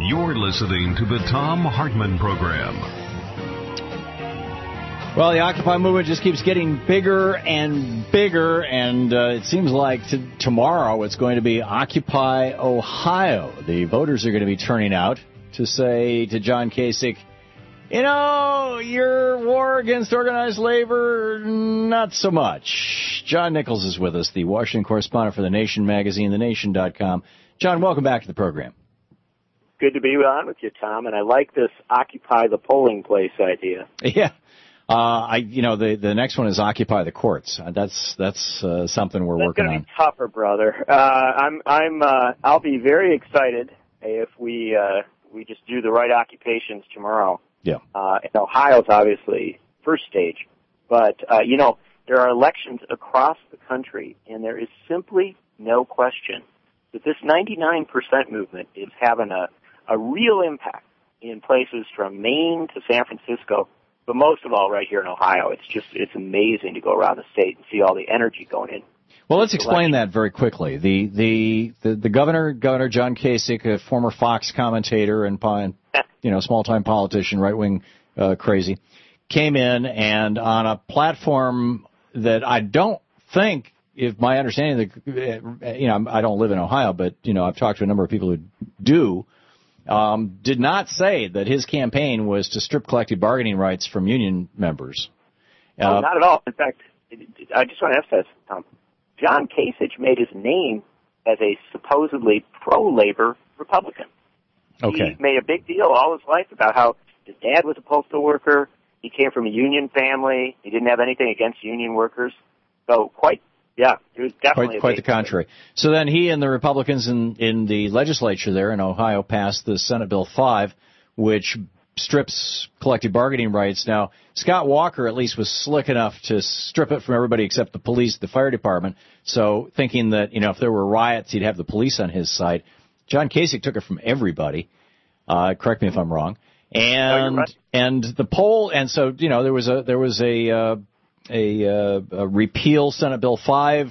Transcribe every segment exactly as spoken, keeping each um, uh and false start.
You're listening to the Thom Hartmann Program. Well, the Occupy movement just keeps getting bigger and bigger, and uh, it seems like t- tomorrow it's going to be Occupy Ohio. The voters are going to be turning out to say to John Kasich, you know, your war against organized labor, not so much. John Nichols is with us, the Washington correspondent for The Nation magazine, the nation dot com. John, welcome back to the program. Good to be on with you, Tom, and I like this Occupy the polling place idea. Yeah. Uh, I, you know, the, the next one is Occupy the Courts. Uh, that's that's uh, something we're that's working on. That's going to be tougher, brother. Uh, I'm I'm uh, I'll be very excited if we uh, we just do the right occupations tomorrow. Yeah. Uh, and Ohio's obviously first stage, but uh, you know there are elections across the country, and there is simply no question that this ninety-nine percent movement is having a a real impact in places from Maine to San Francisco. But most of all, right here in Ohio, it's just, it's amazing to go around the state and see all the energy going in. Well, let's explain that very quickly. The, the, the, the governor, Governor John Kasich, a former Fox commentator and, you know, small-time politician, right-wing, uh, crazy, came in and on a platform that I don't think, if my understanding, you know, I don't live in Ohio, but, you know, I've talked to a number of people who do, Um, did not say that his campaign was to strip collective bargaining rights from union members. Uh, oh, not at all. In fact, I just want to emphasize, Tom, John Kasich made his name as a supposedly pro-labor Republican. Okay. He made a big deal all his life about how his dad was a postal worker, he came from a union family, he didn't have anything against union workers. So quite Yeah, it was definitely quite, quite the contrary. So then he and the Republicans in, in the legislature there in Ohio passed the Senate Bill five, which strips collective bargaining rights. Now, Scott Walker at least was slick enough to strip it from everybody except the police, the fire department. So thinking that, you know, if there were riots, he'd have the police on his side. John Kasich took it from everybody. Uh, correct me if I'm wrong. And, no, right. and the poll, and so, you know, there was a, there was a, uh, A, uh, a repeal Senate Bill five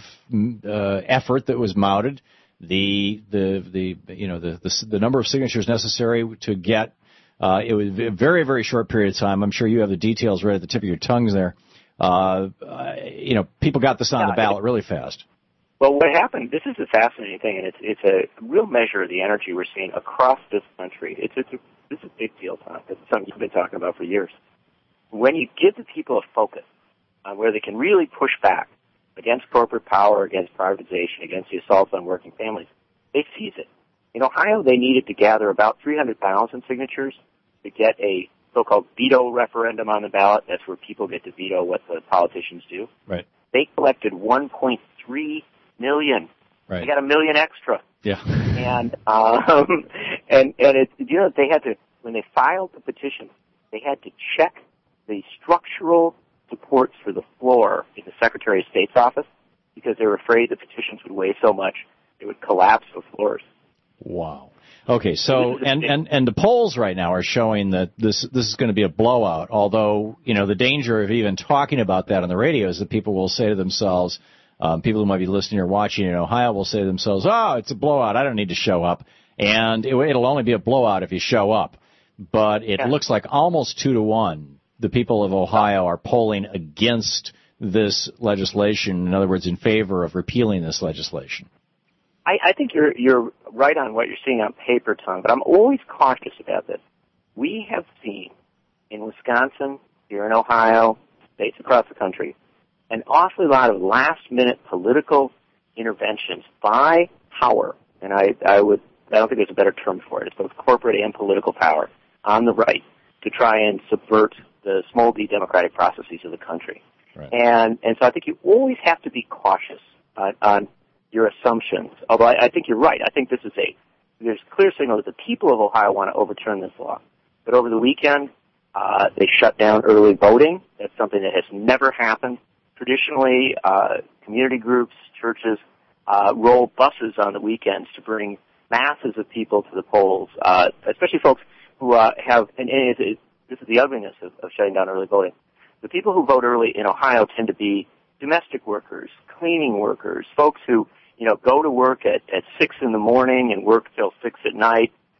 uh, effort that was mounted. The the the you know the, the the number of signatures necessary to get uh, it was a very very short period of time. I'm sure you have the details right at the tip of your tongues there. Uh, uh, you know, people got this on yeah, the ballot really fast. Well, what happened? This is a fascinating thing, and it's it's a real measure of the energy we're seeing across this country. It's it's a, this is a big deal, Tom. It's something you've been talking about for years. When you give the people a focus on where they can really push back against corporate power, against privatization, against the assaults on working families, they seize it. In Ohio, they needed to gather about three hundred thousand signatures to get a so-called veto referendum on the ballot. That's where people get to veto what the politicians do. Right. They collected one point three million. Right. They got a million extra. Yeah. And, um, and, and it, you know, they had to, when they filed the petition, they had to check the structural supports for the floor in the Secretary of State's office because they were afraid the petitions would weigh so much it would collapse the floors. Wow. Okay, so and, and, and the polls right now are showing that this this is going to be a blowout, although, you know, the danger of even talking about that on the radio is that people will say to themselves, um, people who might be listening or watching in Ohio will say to themselves, oh, it's a blowout, I don't need to show up. And it, it'll only be a blowout if you show up. But it yeah. looks like almost two to one. The people of Ohio are polling against this legislation, in other words, in favor of repealing this legislation. I, I think you're you're right on what you're seeing on paper, Tom, but I'm always cautious about this. We have seen in Wisconsin, here in Ohio, states across the country, an awfully lot of last-minute political interventions by power, and I, I would I don't think there's a better term for it. It's both corporate and political power on the right to try and subvert the small d democratic processes of the country. Right. And and so I think you always have to be cautious on, on your assumptions. Although I, I think you're right. I think this is a, there's a clear signal that the people of Ohio want to overturn this law. But over the weekend, uh, they shut down early voting. That's something that has never happened. Traditionally, uh, community groups, churches, uh, roll buses on the weekends to bring masses of people to the polls, uh, especially folks who uh, have, and, and it, it, this is the ugliness of, of shutting down early voting. The people who vote early in Ohio tend to be domestic workers, cleaning workers, folks who, you know, go to work at, at six in the morning and work till six at night.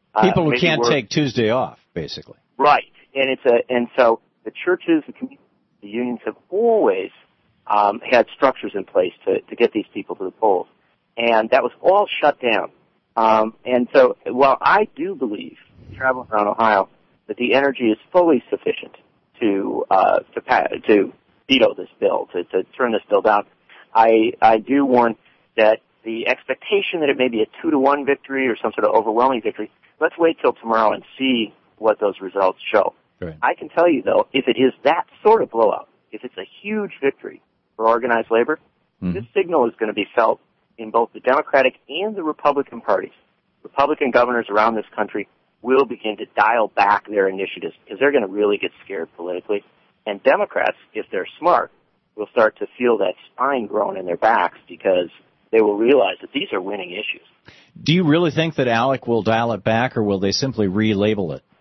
People uh, who can't work. take Tuesday off, basically. Right, and it's a and so the churches, the communities, the unions have always um, had structures in place to to get these people to the polls, and that was all shut down. Um, and so, while I do believe, traveling around Ohio, that the energy is fully sufficient to uh, to pa- to veto this bill, to, to turn this bill down, I I do warn that the expectation that it may be a two to one victory or some sort of overwhelming victory. Let's wait till tomorrow and see what those results show. Right. I can tell you, though, if it is that sort of blowout, if it's a huge victory for organized labor, mm-hmm. this signal is going to be felt in both the Democratic and the Republican parties. Republican governors around this country will begin to dial back their initiatives because they're going to really get scared politically. And Democrats, if they're smart, will start to feel that spine growing in their backs because they will realize that these are winning issues. Do you really think that ALEC will dial it back, or will they simply relabel it?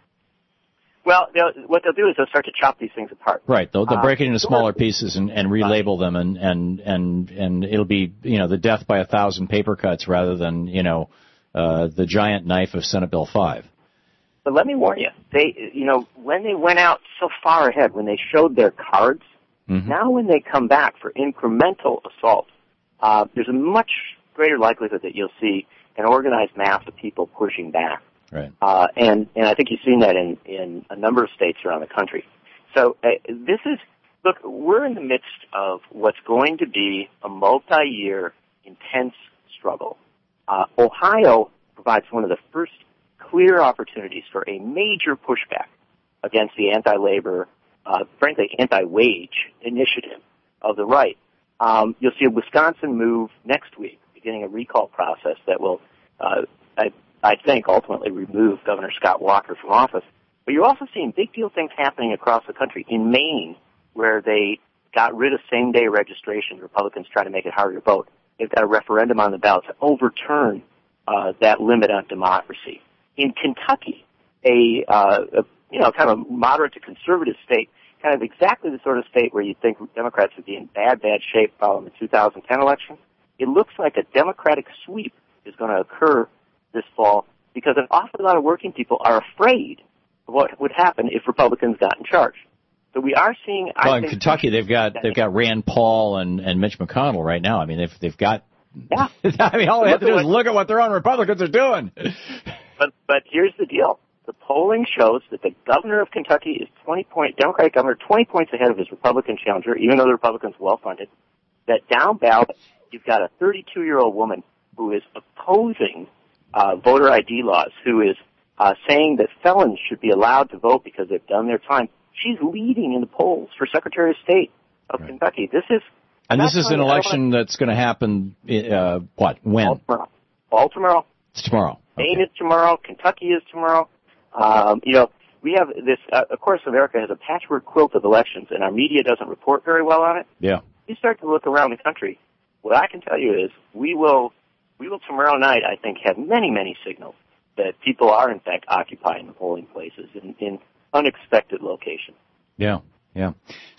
Well, what they'll do is they'll start to chop these things apart. Right. They'll, they'll break it into uh, smaller pieces and, and relabel them, and, and, and, and it'll be, you know, the death by a thousand paper cuts rather than, you know, uh, the giant knife of Senate Bill five. But let me warn you, they, you know, when they went out so far ahead, when they showed their cards, mm-hmm. now when they come back for incremental assault, uh, there's a much greater likelihood that you'll see an organized mass of people pushing back. Right. Uh, and, and I think you've seen that in, in a number of states around the country. So uh, this is, look, we're in the midst of what's going to be a multi-year intense struggle. Uh, Ohio provides one of the first clear opportunities for a major pushback against the anti-labor, uh, frankly, anti-wage initiative of the right. Um, you'll see a Wisconsin move next week, beginning a recall process that will, uh, I, I think, ultimately remove Governor Scott Walker from office. But you're also seeing big deal things happening across the country. In Maine, where they got rid of same-day registration, Republicans try to make it harder to vote. They've got a referendum on the ballot to overturn uh, that limit on democracy. In Kentucky, a, uh, a you know kind of moderate to conservative state, kind of exactly the sort of state where you'd think Democrats would be in bad, bad shape following the two thousand ten election, it looks like a Democratic sweep is going to occur this fall because an awful lot of working people are afraid of what would happen if Republicans got in charge. So we are seeing. Well, I in think, Kentucky, they've got they've got Rand Paul and, and Mitch McConnell right now. I mean, they've they've got. Yeah. I mean, all they have to do is look at what their own Republicans are doing. But but here's the deal: the polling shows that the governor of Kentucky is twenty point Democratic governor twenty points ahead of his Republican challenger, even though the Republicans are well funded. That down ballot, you've got a thirty-two year old woman who is opposing uh, voter I D laws, who is uh, saying that felons should be allowed to vote because they've done their time. She's leading in the polls for Secretary of State of right. Kentucky. This is and this is an election that's going to happen. Uh, what? When? All tomorrow. All tomorrow. It's tomorrow. Maine okay. is tomorrow. Kentucky is tomorrow. Um, you know, we have this. Uh, of course, America has a patchwork quilt of elections, and our media doesn't report very well on it. Yeah. You start to look around the country. What I can tell you is, we will, we will tomorrow night, I think, have many, many signals that people are in fact occupying the polling places in, in unexpected locations. Yeah. Yeah.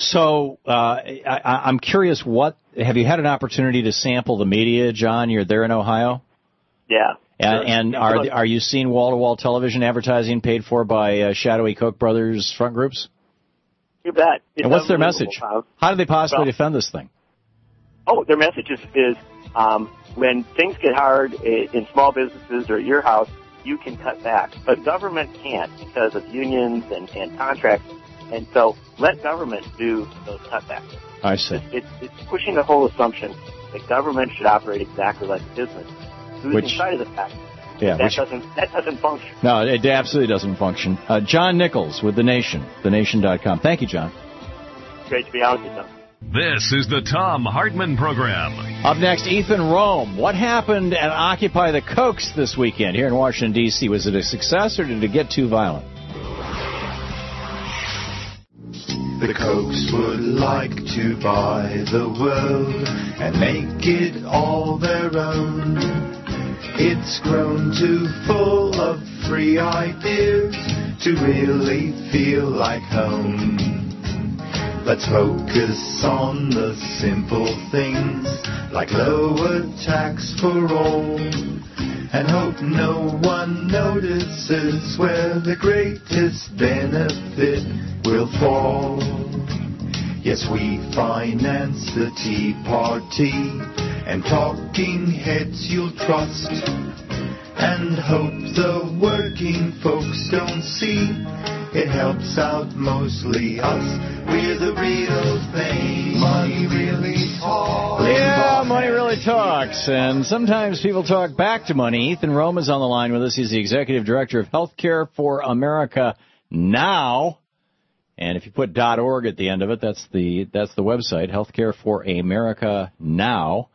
So uh, I, I'm curious, what have you had an opportunity to sample the media, John? You're there in Ohio? Yeah. And, and are are you seeing wall-to-wall television advertising paid for by uh, shadowy Koch brothers front groups? You bet. It's and what's their message? How, How do they possibly well, defend this thing? Oh, their message is, is um, when things get hard in small businesses or at your house, you can cut back. But government can't because of unions and, and contracts. And so let government do those cutbacks. I see. It's, it's, it's pushing the whole assumption that government should operate exactly like a business. Losing which, sight of the fact yeah, that which, doesn't that doesn't function. No, it absolutely doesn't function. Uh, John Nichols with The Nation, the nation dot com. Thank you, John. Great to be on with you, Tom. This is the Tom Hartman Program. Up next, Ethan Rome. What happened at Occupy the Kochs this weekend here in Washington, D C? Was it a success or did it get too violent? The Kochs would like to buy the world and make it all their own. It's grown too full of free ideas to really feel like home. Let's focus on the simple things like lower tax for all and hope no one notices where the greatest benefit will fall. Yes, we finance the Tea Party, and talking heads you'll trust, and hope the working folks don't see. It helps out mostly us. We're the real thing. Money really talks. Yeah, money really talks. And sometimes people talk back to money. Ethan Rome is on the line with us. He's the Executive Director of Healthcare for America Now. And if you put .org at the end of it, that's the that's the website, healthcare for america now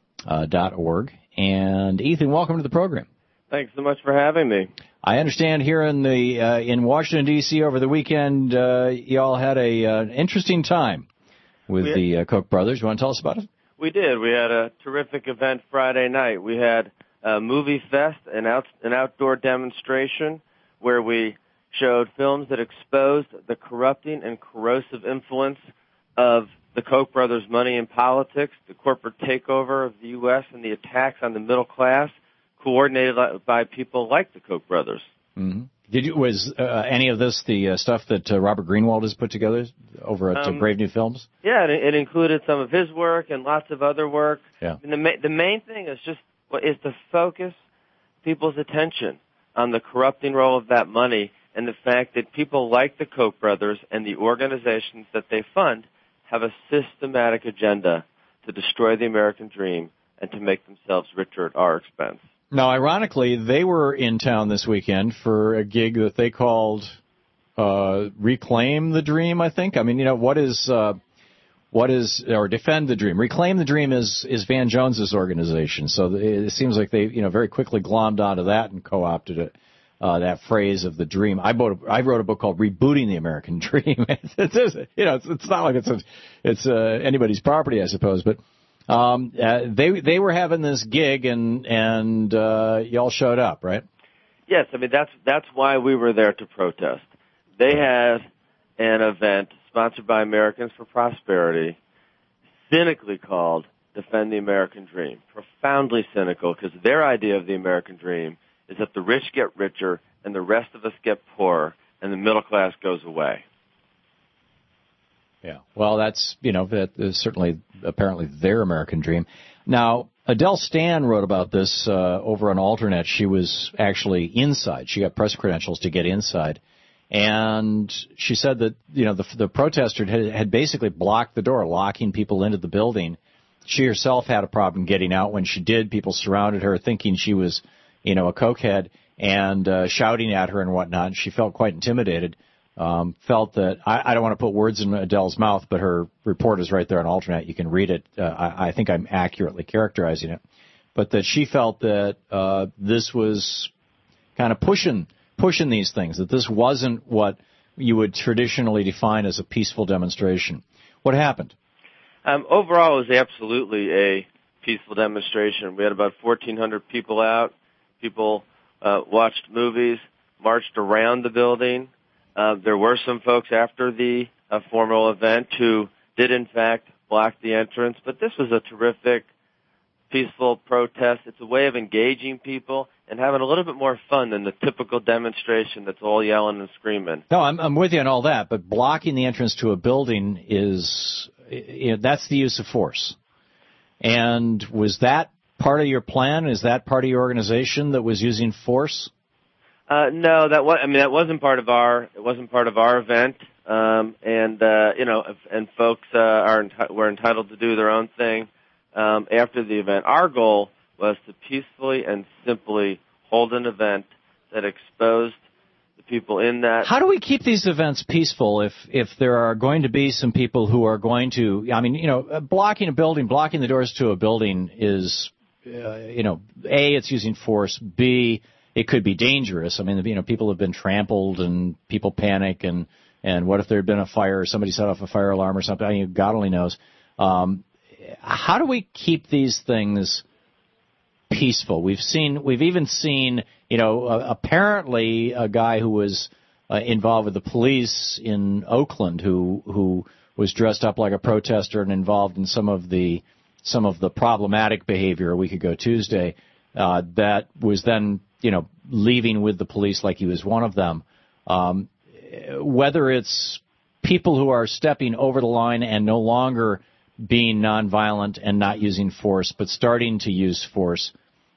dot org. And Ethan, welcome to the program. Thanks so much for having me. I understand here in the uh, in Washington, D C over the weekend, uh, y'all had a uh, interesting time with we, the uh, Koch brothers. You want to tell us about it? We did. We had a terrific event Friday night. We had a movie fest, an, out, an outdoor demonstration where we showed films that exposed the corrupting and corrosive influence of the Koch brothers' money in politics, the corporate takeover of the U S and the attacks on the middle class, coordinated by people like the Koch brothers. Mm-hmm. Did you was uh, any of this the uh, stuff that uh, Robert Greenwald has put together over at um, uh, Brave New Films? Yeah, it, it included some of his work and lots of other work. Yeah. And the ma- the main thing is just is to focus people's attention on the corrupting role of that money and the fact that people like the Koch brothers and the organizations that they fund have a systematic agenda to destroy the American dream and to make themselves richer at our expense. Now, ironically, they were in town this weekend for a gig that they called uh, Reclaim the Dream, I think. I mean, you know, what is, uh, what is, or Defend the Dream. Reclaim the Dream is, is Van Jones's organization. So it seems like they, you know, very quickly glommed onto that and co-opted it, uh, that phrase of the dream. I wrote, a, I wrote a book called Rebooting the American Dream. it's, it's, you know, it's, it's not like it's, a, it's uh, anybody's property, I suppose, but Um, uh, they they were having this gig and and uh, y'all showed up, right? Yes, I mean that's that's why we were there to protest. They had an event sponsored by Americans for Prosperity, cynically called "Defend the American Dream." Profoundly cynical, because their idea of the American dream is that the rich get richer and the rest of us get poorer, and the middle class goes away. Yeah, well, that's, you know, that is certainly apparently their American dream. Now, Adele Stan wrote about this uh, over on Alternet. She was actually inside. She got press credentials to get inside. And she said that, you know, the, the protester had, had basically blocked the door, locking people into the building. She herself had a problem getting out. When she did, people surrounded her thinking she was, you know, a cokehead and uh, shouting at her and whatnot. And she felt quite intimidated. Um, felt that, I, I don't want to put words in Adele's mouth, but her report is right there on Alternet. You can read it. Uh, I, I think I'm accurately characterizing it. But that she felt that uh, this was kind of pushing pushing these things, that this wasn't what you would traditionally define as a peaceful demonstration. What happened? Um, overall, it was absolutely a peaceful demonstration. We had about fourteen hundred people out. People uh, watched movies, marched around the building. Uh, there were some folks after the uh, formal event who did, in fact, block the entrance. But this was a terrific, peaceful protest. It's a way of engaging people and having a little bit more fun than the typical demonstration that's all yelling and screaming. No, I'm, I'm with you on all that. But blocking the entrance to a building is, you know, that's the use of force. And was that part of your plan? Is that part of your organization that was using force? Uh, no, that was, I mean, that wasn't part of our, it wasn't part of our event. Um, and, uh, you know, and folks, uh, are, enti- were entitled to do their own thing, um, after the event. Our goal was to peacefully and simply hold an event that exposed the people in that. How do we keep these events peaceful if, if there are going to be some people who are going to, I mean, you know, blocking a building, blocking the doors to a building is, uh, you know, A, it's using force, B, it could be dangerous. I mean, you know, people have been trampled and people panic and, and what if there had been a fire or somebody set off a fire alarm or something? I mean, God only knows. Um, how do we keep these things peaceful? We've seen, we've even seen, you know, uh, apparently a guy who was uh, involved with the police in Oakland who, who was dressed up like a protester and involved in some of the, some of the problematic behavior a week ago Tuesday. uh, that was then, you know, leaving with the police like he was one of them. Um, whether it's people who are stepping over the line and no longer being nonviolent and not using force, but starting to use force,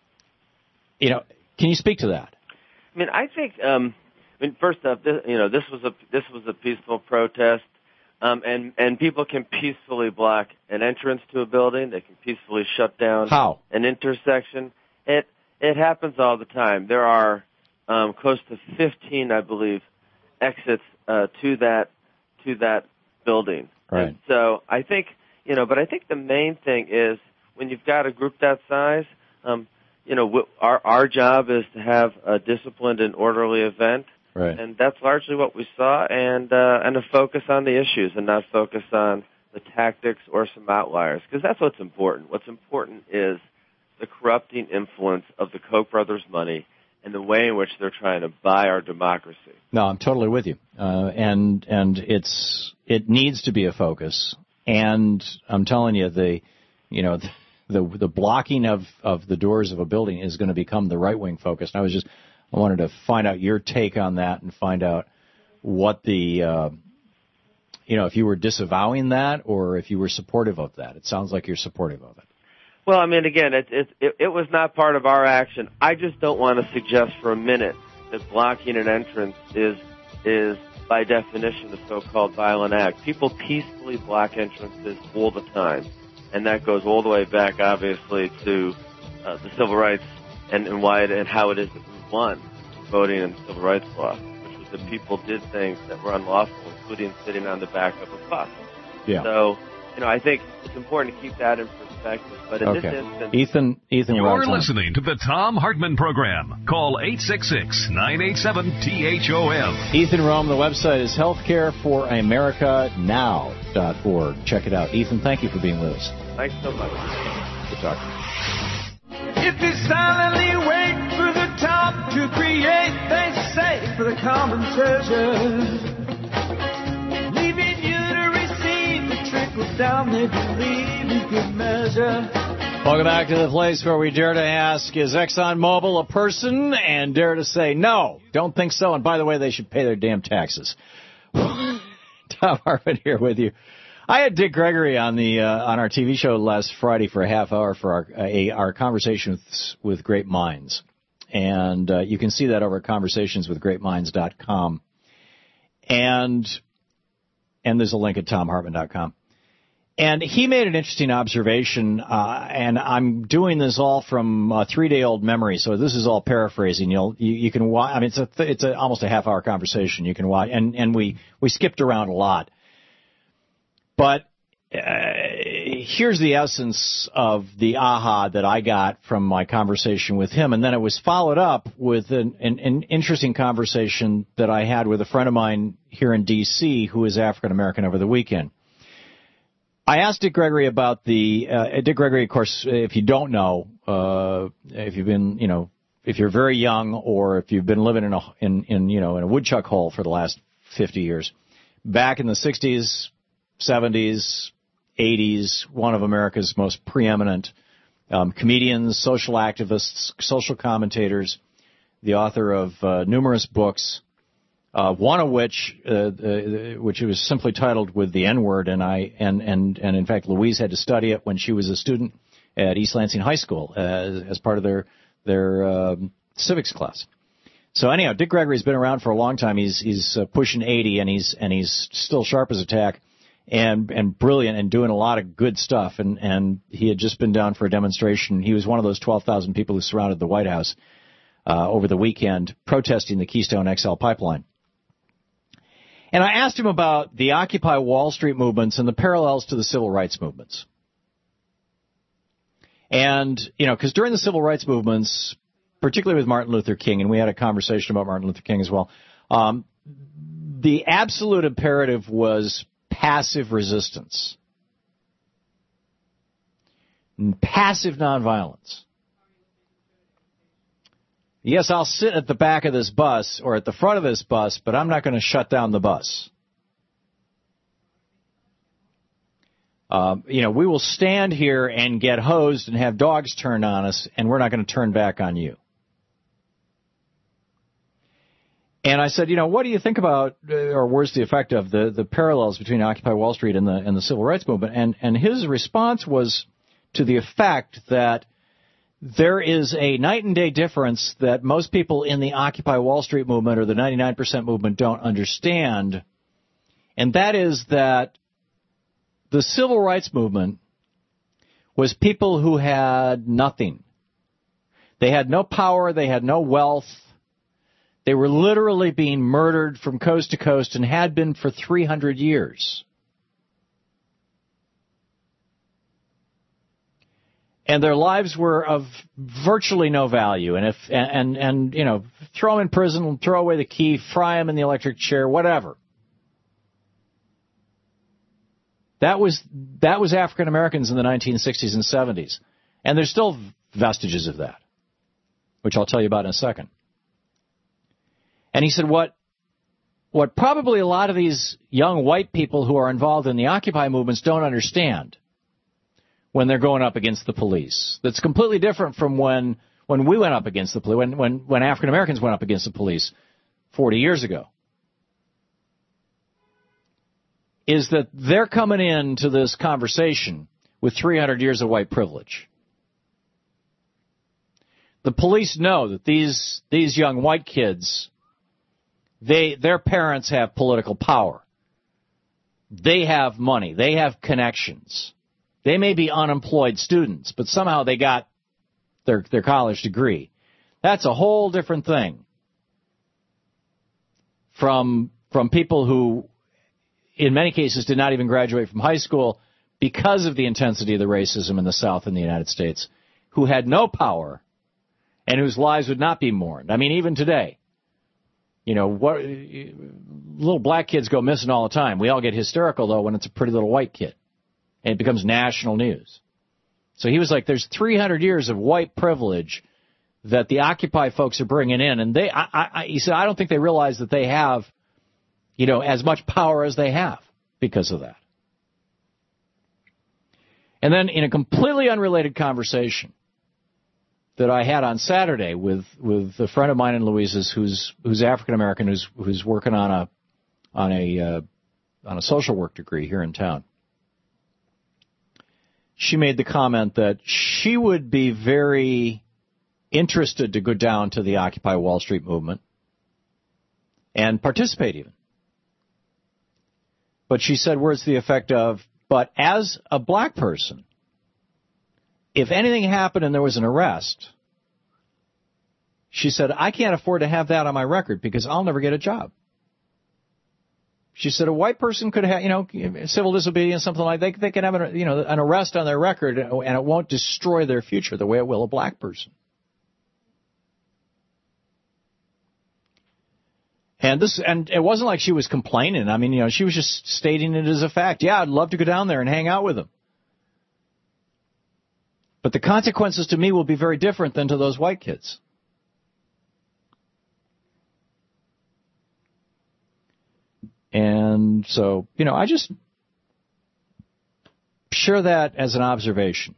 you know, can you speak to that? I mean, I think, um, I mean, first off, this, you know, this was a this was a peaceful protest. Um, and, and people can peacefully block an entrance to a building. They can peacefully shut down How? an intersection. It it happens all the time. There are um, close to fifteen, I believe, exits uh, to that to that building. Right. And so I think, you know, but I think the main thing is when you've got a group that size, um, you know, w- our our job is to have a disciplined and orderly event. Right. And that's largely what we saw, and uh, and a focus on the issues and not focus on the tactics or some outliers, because that's what's important. What's important is the corrupting influence of the Koch brothers' money and the way in which they're trying to buy our democracy. No, I'm totally with you, uh, and and it's it needs to be a focus. And I'm telling you, the you know the the, the blocking of, of the doors of a building is going to become the right wing focus. And I was just I wanted to find out your take on that and find out what the, uh, you know, if you were disavowing that or if you were supportive of that. It sounds like you're supportive of it. Well, I mean, again, it, it, it, it was not part of our action. I just don't want to suggest for a minute that blocking an entrance is, is by definition, a so-called violent act. People peacefully block entrances all the time, and that goes all the way back, obviously, to uh, the civil rights and, and why it, and how it is that we won voting in the civil rights law, which was that people did things that were unlawful, including sitting on the back of a bus. Yeah. So, you know, I think it's important to keep that in perspective. But in okay. this instance, Ethan, Ethan, you're listening to the Thom Hartmann Program. Call eight six six, nine eight seven, T H O M. Ethan Rome. The website is healthcare for america now dot org. Check it out. Ethan, thank you for being with us. Thanks so much. Good talk. If you silently wait for the top to create, they say for the common treasure, leaving you to receive the trickle down they believe you could measure. Welcome back to the place where we dare to ask, is ExxonMobil a person? And dare to say, no, don't think so. And by the way, they should pay their damn taxes. Thom Hartmann here with you. I had Dick Gregory on the uh, on our T V show last Friday for a half hour for our a, our conversation with, with great minds, and uh, you can see that over at conversations with great minds dot com, and and there's a link at tom hartmann dot com. And he made an interesting observation, uh, and I'm doing this all from a three-day-old memory, so this is all paraphrasing. You'll you, you can watch. I mean, it's a it's a, almost a half-hour conversation. You can watch, and and we we skipped around a lot. But uh, here's the essence of the aha that I got from my conversation with him. And then it was followed up with an, an, an interesting conversation that I had with a friend of mine here in D C who is African-American over the weekend. I asked Dick Gregory about the uh, – Dick Gregory, of course, if you don't know, uh, if you've been, you know, if you're very young or if you've been living in a, in, in, you know, in a woodchuck hole for the last fifty years, back in the sixties – seventies, eighties, one of America's most preeminent um, comedians, social activists, social commentators, the author of uh, numerous books, uh, one of which, uh, uh, which was simply titled "With the N-Word," and I and and and in fact Louise had to study it when she was a student at East Lansing High School as, as part of their their um, civics class. So anyhow, Dick Gregory's been around for a long time. He's he's uh, pushing eighty, and he's and he's still sharp as a tack. And and brilliant and doing a lot of good stuff. And, and he had just been down for a demonstration. He was one of those twelve thousand people who surrounded the White House uh, over the weekend protesting the Keystone X L pipeline. And I asked him about the Occupy Wall Street movements and the parallels to the civil rights movements. And, you know, because during the civil rights movements, particularly with Martin Luther King, and we had a conversation about Martin Luther King as well, um, the absolute imperative was passive resistance, passive nonviolence. Yes, I'll sit at the back of this bus or at the front of this bus, but I'm not going to shut down the bus. Uh, you know, we will stand here and get hosed and have dogs turned on us, and we're not going to turn back on you. And I said, you know, what do you think about, uh, or where's the effect of the, the parallels between Occupy Wall Street and the and the civil rights movement? And and his response was to the effect that there is a night and day difference that most people in the Occupy Wall Street movement or the ninety-nine percent movement don't understand, and that is that the civil rights movement was people who had nothing. They had no power. They had no wealth. They were literally being murdered from coast to coast and had been for three hundred years. And their lives were of virtually no value. And, if and, and, and you know, throw them in prison, throw away the key, fry them in the electric chair, whatever. That was that was African Americans in the nineteen sixties and seventies. And there's still vestiges of that, which I'll tell you about in a second. And he said what what probably a lot of these young white people who are involved in the Occupy movements don't understand when they're going up against the police. That's completely different from when when we went up against the police, when when, when African Americans went up against the police forty years ago. Is that they're coming into this conversation with three hundred years of white privilege. The police know that these these young white kids, they their parents have political power. They have money. They have connections. They may be unemployed students, but somehow they got their their college degree. That's a whole different thing from from people who, in many cases, did not even graduate from high school because of the intensity of the racism in the South in the United States, who had no power and whose lives would not be mourned. I mean, even today, you know, what, little black kids go missing all the time. We all get hysterical, though, when it's a pretty little white kid, and it becomes national news. So he was like, there's three hundred years of white privilege that the Occupy folks are bringing in, and they, I, I, he said, I don't think they realize that they have, you know, as much power as they have because of that. And then in a completely unrelated conversation that I had on Saturday with, with a friend of mine and Louise's who's who's African American, who's who's working on a on a uh, on a social work degree here in town. She made the comment that she would be very interested to go down to the Occupy Wall Street movement and participate even. But she said words to the effect of, but as a black person, if anything happened and there was an arrest, she said, I can't afford to have that on my record because I'll never get a job. She said a white person could have, you know, civil disobedience, something like that. They, they can have an, you know, an arrest on their record and it won't destroy their future the way it will a black person. And this, and it wasn't like she was complaining. I mean, you know, she was just stating it as a fact. Yeah, I'd love to go down there and hang out with them. But the consequences to me will be very different than to those white kids. And so, you know, I just share that as an observation.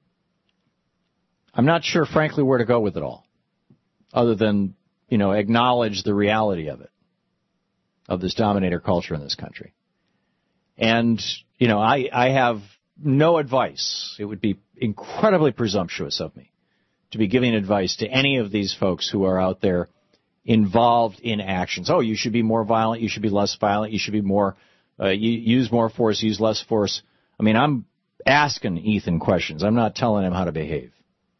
I'm not sure, frankly, where to go with it all, other than, you know, acknowledge the reality of it, of this dominator culture in this country. And, you know, I, I have no advice. It would be incredibly presumptuous of me to be giving advice to any of these folks who are out there involved in actions. Oh, you should be more violent. You should be less violent. You should be more, uh, you, use more force, use less force. I mean, I'm asking Ethan questions. I'm not telling him how to behave.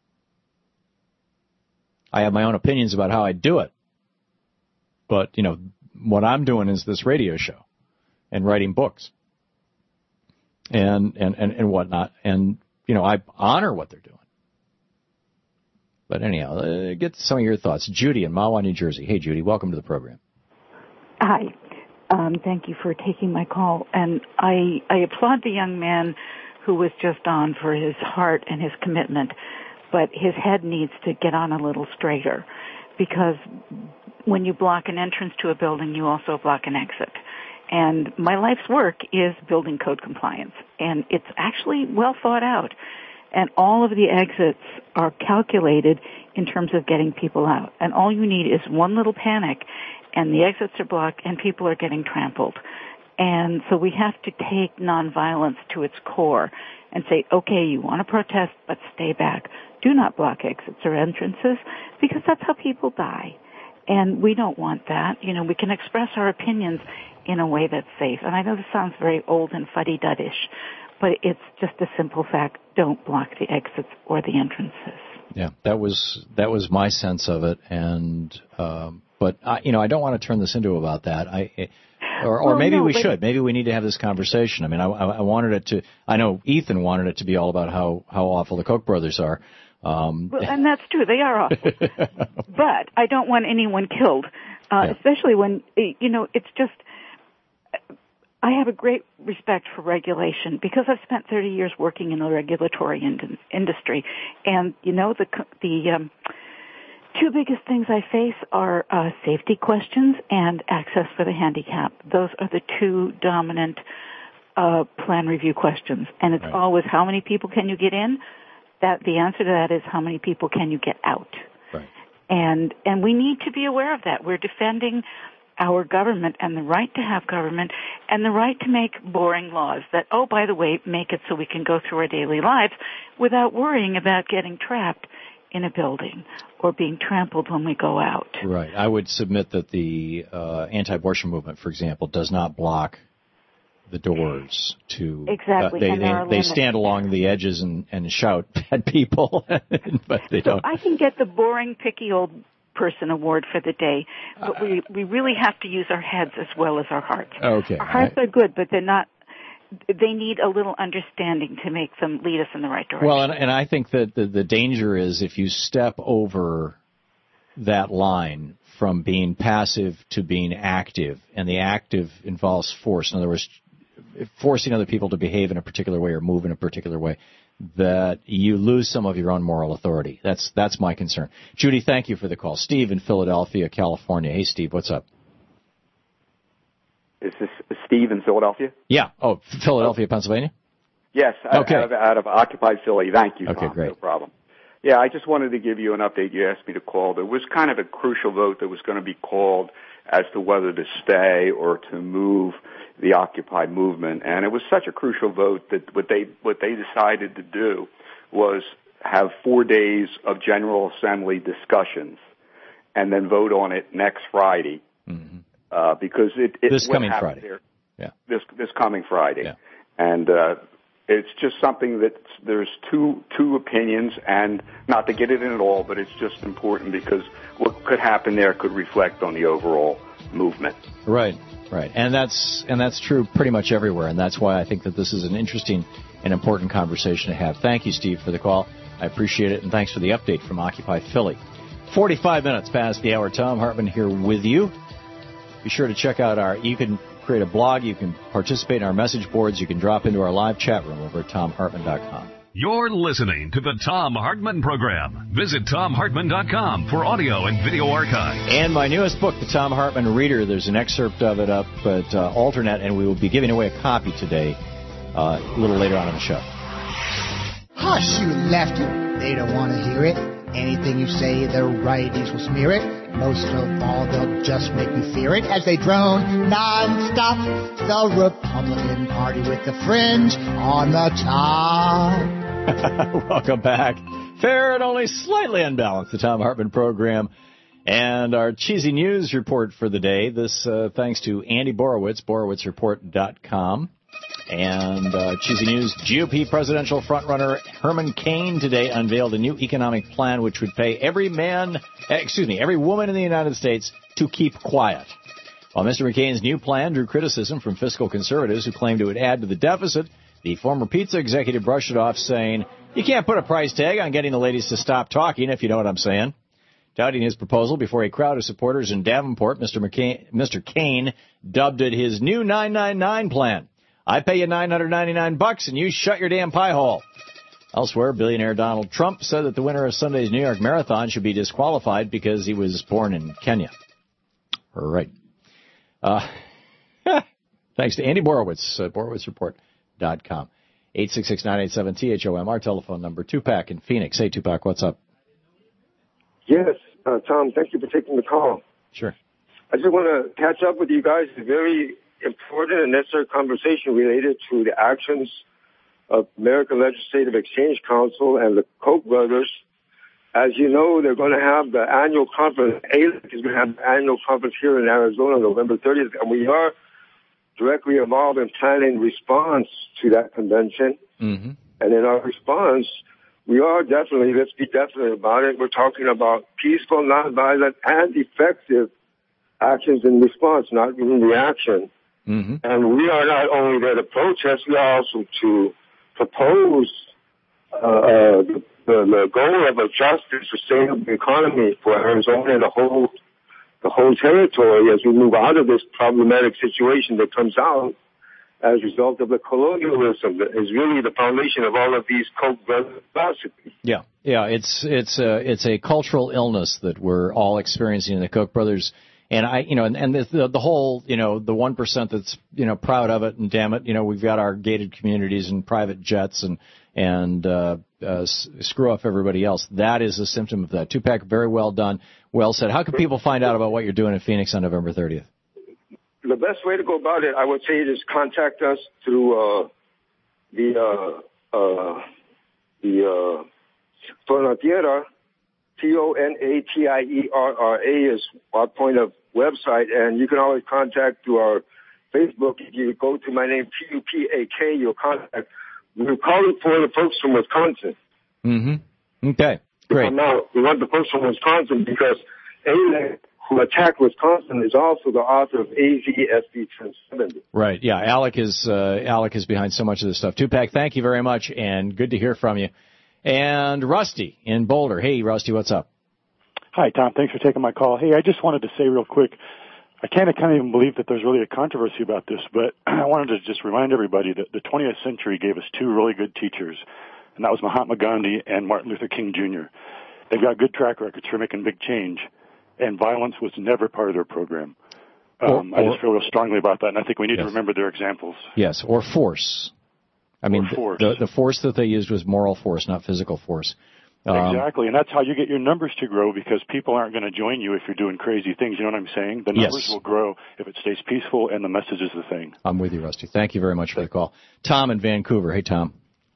I have my own opinions about how I do it. But, you know, what I'm doing is this radio show and writing books and, and, and, and whatnot. And, you know, I honor what they're doing. But anyhow, uh, get some of your thoughts. Judy in Mahwah, New Jersey. Hey, Judy, welcome to the program. Hi. Um, thank you for taking my call. And I, I applaud the young man who was just on for his heart and his commitment. But his head needs to get on a little straighter, because when you block an entrance to a building, you also block an exit. And my life's work is building code compliance. and it's actually well thought out. And all of the exits are calculated in terms of getting people out. And all you need is one little panic, and the exits are blocked, and people are getting trampled. And so we have to take nonviolence to its core and say, okay, you want to protest, but stay back. Do not block exits or entrances, because that's how people die. And we don't want that. You know, we can express our opinions in a way that's safe. And I know this sounds very old and fuddy-duddish, but it's just a simple fact. Don't block the exits or the entrances. Yeah, that was that was my sense of it. And um, but I, you know, I don't want to turn this into about that. I or, or well, maybe no, we should. Maybe we need to have this conversation. I mean, I, I wanted it to. I know Ethan wanted it to be all about how how awful the Koch brothers are. Um, well, and that's true. They are awful. But I don't want anyone killed, uh, yeah. especially when, you know, it's just, I have a great respect for regulation because I've spent thirty years working in the regulatory in- industry. And, you know, the, the um, two biggest things I face are uh, safety questions and access for the handicapped. Those are the two dominant uh, plan review questions. And it's right. always how many people can you get in? That the answer to that is how many people can you get out? Right. And and we need to be aware of that. We're defending our government and the right to have government and the right to make boring laws that, oh, by the way, make it so we can go through our daily lives without worrying about getting trapped in a building or being trampled when we go out. Right. I would submit that the uh, anti-abortion movement, for example, does not block the doors to exactly. Uh, they and they, they stand along the edges and, and shout at people, but they so don't. I can get the boring, picky old person award for the day, but uh, we we really have to use our heads as well as our hearts. Okay. Our hearts I, are good, but they're not. They need a little understanding to make them lead us in the right direction. Well, and, and I think that the, the danger is if you step over that line from being passive to being active, and the active involves force. In other words, forcing other people to behave in a particular way or move in a particular way, that you lose some of your own moral authority. That's that's my concern. Judy, thank you for the call. Steve in Philadelphia, California. Hey, Steve, what's up? Is this Steve in Philadelphia? Yeah. Oh, Philadelphia, oh. Pennsylvania? Yes, okay. out, of, out of Occupied Philly. Thank you, Tom. Okay, great. No problem. Yeah, I just wanted to give you an update. You asked me to call. There was kind of a crucial vote that was going to be called as to whether to stay or to move the Occupy movement. And it was such a crucial vote that what they what they decided to do was have four days of General Assembly discussions and then vote on it next Friday. Mm-hmm. Uh, because it, it this coming Friday. There, yeah. This this coming Friday. Yeah. And uh, it's just something that there's two two opinions, and not to get it in at all, but it's just important because what could happen there could reflect on the overall movement. Right, right. And that's and that's true pretty much everywhere, and that's why I think that this is an interesting and important conversation to have. Thank you, Steve, for the call. I appreciate it, and thanks for the update from Occupy Philly. forty-five minutes past the hour. Tom Hartman here with you. Be sure to check out our, you can create a blog, you can participate in our message boards, you can drop into our live chat room over at tom hartman dot com. You're listening to the Tom Hartman Program. Visit tom hartman dot com for audio and video archive. And my newest book, The Tom Hartman Reader, there's an excerpt of it up at uh, Alternet, and we will be giving away a copy today, uh, a little later on in the show. Hush, you lefty. They don't want to hear it. Anything you say, the righties will smear it. Most of all, they'll just make you fear it as they drone non-stop. The Republican Party with the fringe on the top. Welcome back. Fair and only slightly unbalanced, the Tom Hartman Program. And our cheesy news report for the day. This uh, thanks to Andy Borowitz, borowitz report dot com. And uh, cheesy news, G O P presidential frontrunner Herman Cain today unveiled a new economic plan which would pay every man, excuse me, every woman in the United States to keep quiet. While Mister McCain's new plan drew criticism from fiscal conservatives who claimed it would add to the deficit, the former pizza executive brushed it off, saying, "You can't put a price tag on getting the ladies to stop talking, if you know what I'm saying." Touting his proposal before a crowd of supporters in Davenport, Mister McCain, Mister Cain dubbed it his new nine nine nine plan. I pay you nine hundred ninety-nine bucks and you shut your damn pie hole. Elsewhere, billionaire Donald Trump said that the winner of Sunday's New York Marathon should be disqualified because he was born in Kenya. All right. Uh, thanks to Andy Borowitz, uh, borowitz report dot com. eight six six, nine eight seven, T H O M, our telephone number. Tupac in Phoenix. Hey, Tupac, what's up? Yes, uh, Tom, thank you for taking the call. Sure. I just want to catch up with you guys. A very important and necessary conversation related to the actions of American Legislative Exchange Council and the Koch brothers. As you know, they're going to have the annual conference. A L E C is going to have the annual conference here in Arizona, November thirtieth, and we are directly involved in planning response to that convention. Mm-hmm. And in our response, we are definitely, let's be definite about it, we're talking about peaceful, nonviolent, and effective actions in response, not in reaction. Mm-hmm. And we are not only there to protest, we are also to propose uh, uh, the, the goal of a just and sustainable economy for Arizona and the whole, the whole territory as we move out of this problematic situation that comes out as a result of the colonialism that is really the foundation of all of these Koch brothers philosophies. Yeah, yeah, it's it's a it's a cultural illness that we're all experiencing in the Koch brothers, and I, you know, and, and the the whole, you know, the one percent that's, you know, proud of it, and damn it, you know, we've got our gated communities and private jets and and uh, uh, screw off everybody else. That is a symptom of that. Tupac, very well done, well said. How can people find out about what you're doing in Phoenix on November thirtieth? The best way to go about it, I would say, is contact us through uh, the uh, uh, the uh, Tonatiera, T O N A T I E R R A is our point of website, and you can always contact through our Facebook. If you go to my name, T U P A K, you'll contact. We're calling for the folks from Wisconsin. Mm-hmm. Okay, great. Now, we want the folks from Wisconsin because A L E C, who attacked Wisconsin, is also the author of A Z S B ten seventy. Right, yeah. Alec is uh, Alec is behind so much of this stuff. Tupac, thank you very much, and good to hear from you. And Rusty in Boulder. Hey, Rusty, what's up? Hi, Tom. Thanks for taking my call. Hey, I just wanted to say real quick, I can't, I can't even believe that there's really a controversy about this, but I wanted to just remind everybody that the twentieth century gave us two really good teachers, and that was Mahatma Gandhi and Martin Luther King Junior They've got good track records for making big change, and violence was never part of their program. Um, or, or, I just feel real strongly about that, and I think we need yes. to remember their examples. Yes, or force. I mean, force. The, the force that they used was moral force, not physical force. Um, exactly, and that's how you get your numbers to grow, because people aren't going to join you if you're doing crazy things. You know what I'm saying? The numbers yes. will grow if it stays peaceful and the message is the thing. I'm with you, Rusty. Thank you very much for the call. Tom in Vancouver. Hey, Tom.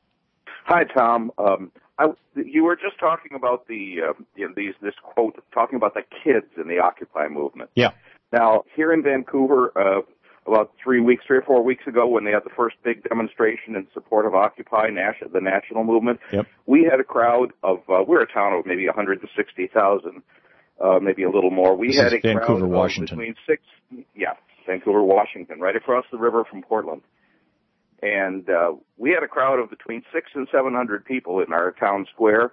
Hi, Tom. Um, I, you were just talking about the uh, you know, these this quote talking about the kids in the Occupy movement. Yeah. Now, here in Vancouver, uh, about three weeks, three or four weeks ago, when they had the first big demonstration in support of Occupy, the national movement, yep. we had a crowd of, uh, we're a town of maybe one hundred sixty thousand, uh, maybe a little more. We this had is a Vancouver, crowd Washington. of between six, yeah, Vancouver, Washington, right across the river from Portland. And uh, we had a crowd of between six and seven hundred people in our town square.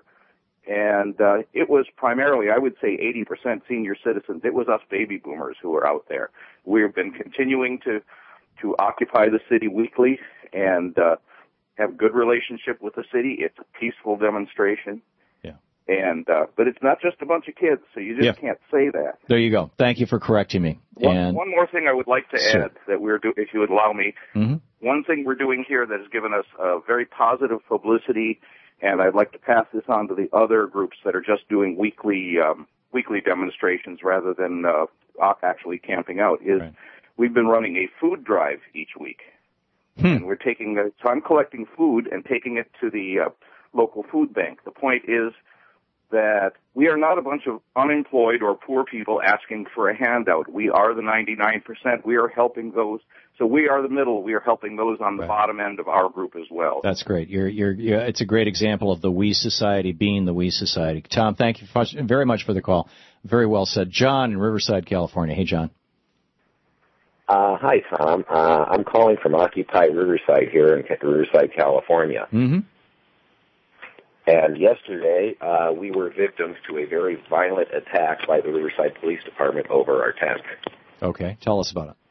And uh, it was primarily, I would say, eighty percent senior citizens. It was us baby boomers who were out there. We've been continuing to to occupy the city weekly and uh, have good relationship with the city. It's a peaceful demonstration. Yeah. And uh, but it's not just a bunch of kids, so you just yeah. can't say that. There you go. Thank you for correcting me. One, and one more thing I would like to sure. add that we're do, if you would allow me. Mm-hmm. One thing we're doing here that has given us uh, very positive publicity, and I'd like to pass this on to the other groups that are just doing weekly um, weekly demonstrations rather than uh, actually camping out, is right. we've been running a food drive each week. Hmm. And we're taking, the, so I'm collecting food and taking it to the uh, local food bank. The point is that we are not a bunch of unemployed or poor people asking for a handout. We are the ninety-nine percent. We are helping those. So we are the middle. We are helping those on the right. bottom end of our group as well. That's great. You're, you're, you're, it's a great example of the we society being the we society. Tom, thank you very much for the call. Very well said. John in Riverside, California. Hey, John. Uh, hi, Tom. Uh, I'm calling from Occupy Riverside here in Riverside, California. Mm-hmm. And yesterday, uh, we were victims to a very violent attack by the Riverside Police Department over our tent. Okay. Tell us about it.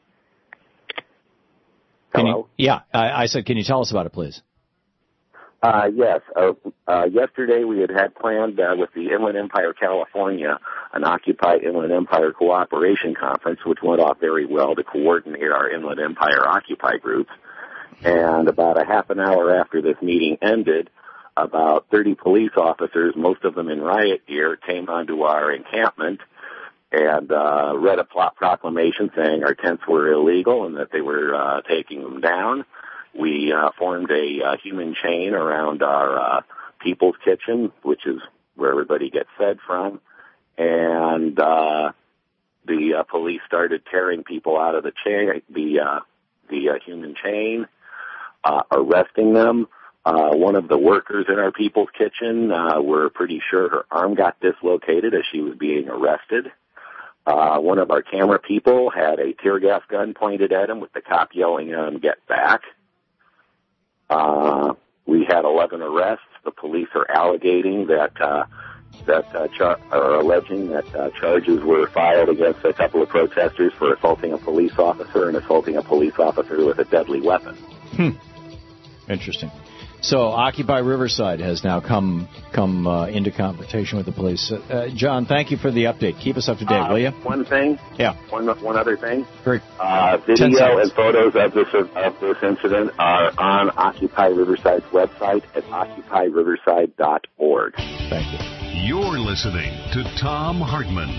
Can Hello? You, yeah, I, I said, can you tell us about it, please? Uh, yes. Uh, uh, yesterday, we had had planned uh, with the Inland Empire California an Occupy Inland Empire Cooperation Conference, which went off very well to coordinate our Inland Empire Occupy groups. And about a half an hour after this meeting ended, about thirty police officers, most of them in riot gear, came onto our encampment and uh, read a plot proclamation saying our tents were illegal and that they were uh, taking them down. We uh, formed a uh, human chain around our uh, People's Kitchen, which is where everybody gets fed from, and uh, the uh, police started tearing people out of the chain, the uh, the uh, human chain, uh, arresting them. Uh, one of the workers in our People's Kitchen, uh, we're pretty sure her arm got dislocated as she was being arrested. Uh, one of our camera people had a tear gas gun pointed at him with the cop yelling at him, "Get back." Uh, we had eleven arrests. The police are alleging that, uh, that, uh, char- are alleging that, uh, charges were filed against a couple of protesters for assaulting a police officer and assaulting a police officer with a deadly weapon. Hmm. Interesting. So Occupy Riverside has now come come uh, into confrontation with the police. Uh, John, thank you for the update. Keep us up to date, uh, will you? One thing. Yeah. One one other thing. Great. Uh, video and photos of this of this incident are on Occupy Riverside's website at occupy riverside dot org. Thank you. You're listening to Thom Hartmann.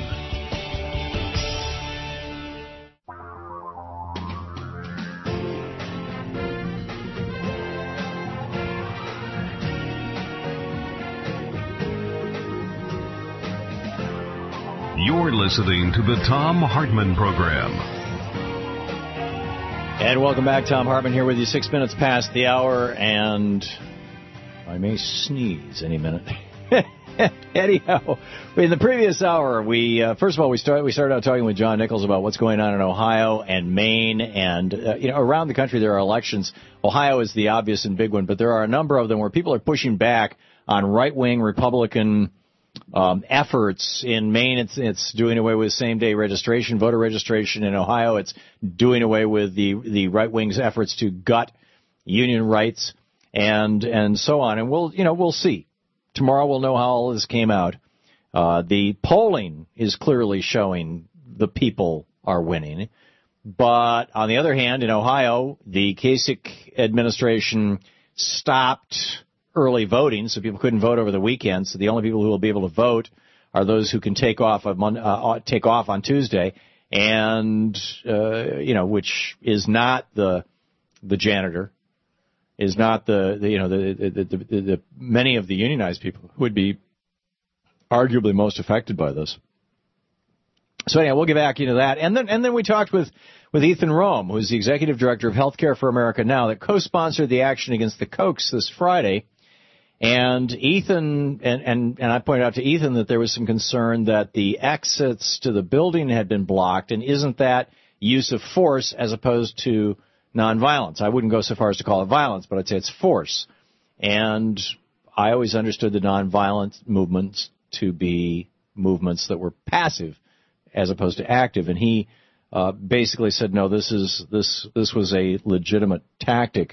You're listening to the Thom Hartmann Program. And welcome back. Thom Hartmann here with you. Six minutes past the hour, and I may sneeze any minute. Anyhow, in the previous hour, we uh, first of all we started we started out talking with John Nichols about what's going on in Ohio and Maine, and uh, you know around the country there are elections. Ohio is the obvious and big one, but there are a number of them where people are pushing back on right-wing Republican Um, efforts. In Maine, it's it's doing away with same-day registration, voter registration. In Ohio, it's doing away with the the right wing's efforts to gut union rights and and so on. And we'll you know we'll see. Tomorrow we'll know how all this came out. Uh, the polling is clearly showing the people are winning, but on the other hand, in Ohio, the Kasich administration stopped early voting, so people couldn't vote over the weekend. So the only people who will be able to vote are those who can take off on Mon- uh, take off on Tuesday, and uh, you know, which is not the the janitor, is not the, the you know the the, the the the many of the unionized people who would be arguably most affected by this. So anyhow, we'll get back into that, and then and then we talked with. with Ethan Rome, who's the executive director of Healthcare for America Now, that co-sponsored the action against the Kochs this Friday. And Ethan, and, and, and I pointed out to Ethan that there was some concern that the exits to the building had been blocked, and isn't that use of force as opposed to nonviolence? I wouldn't go so far as to call it violence, but I'd say it's force. And I always understood the nonviolent movements to be movements that were passive as opposed to active, and he Uh, basically said, no, this is this this was a legitimate tactic.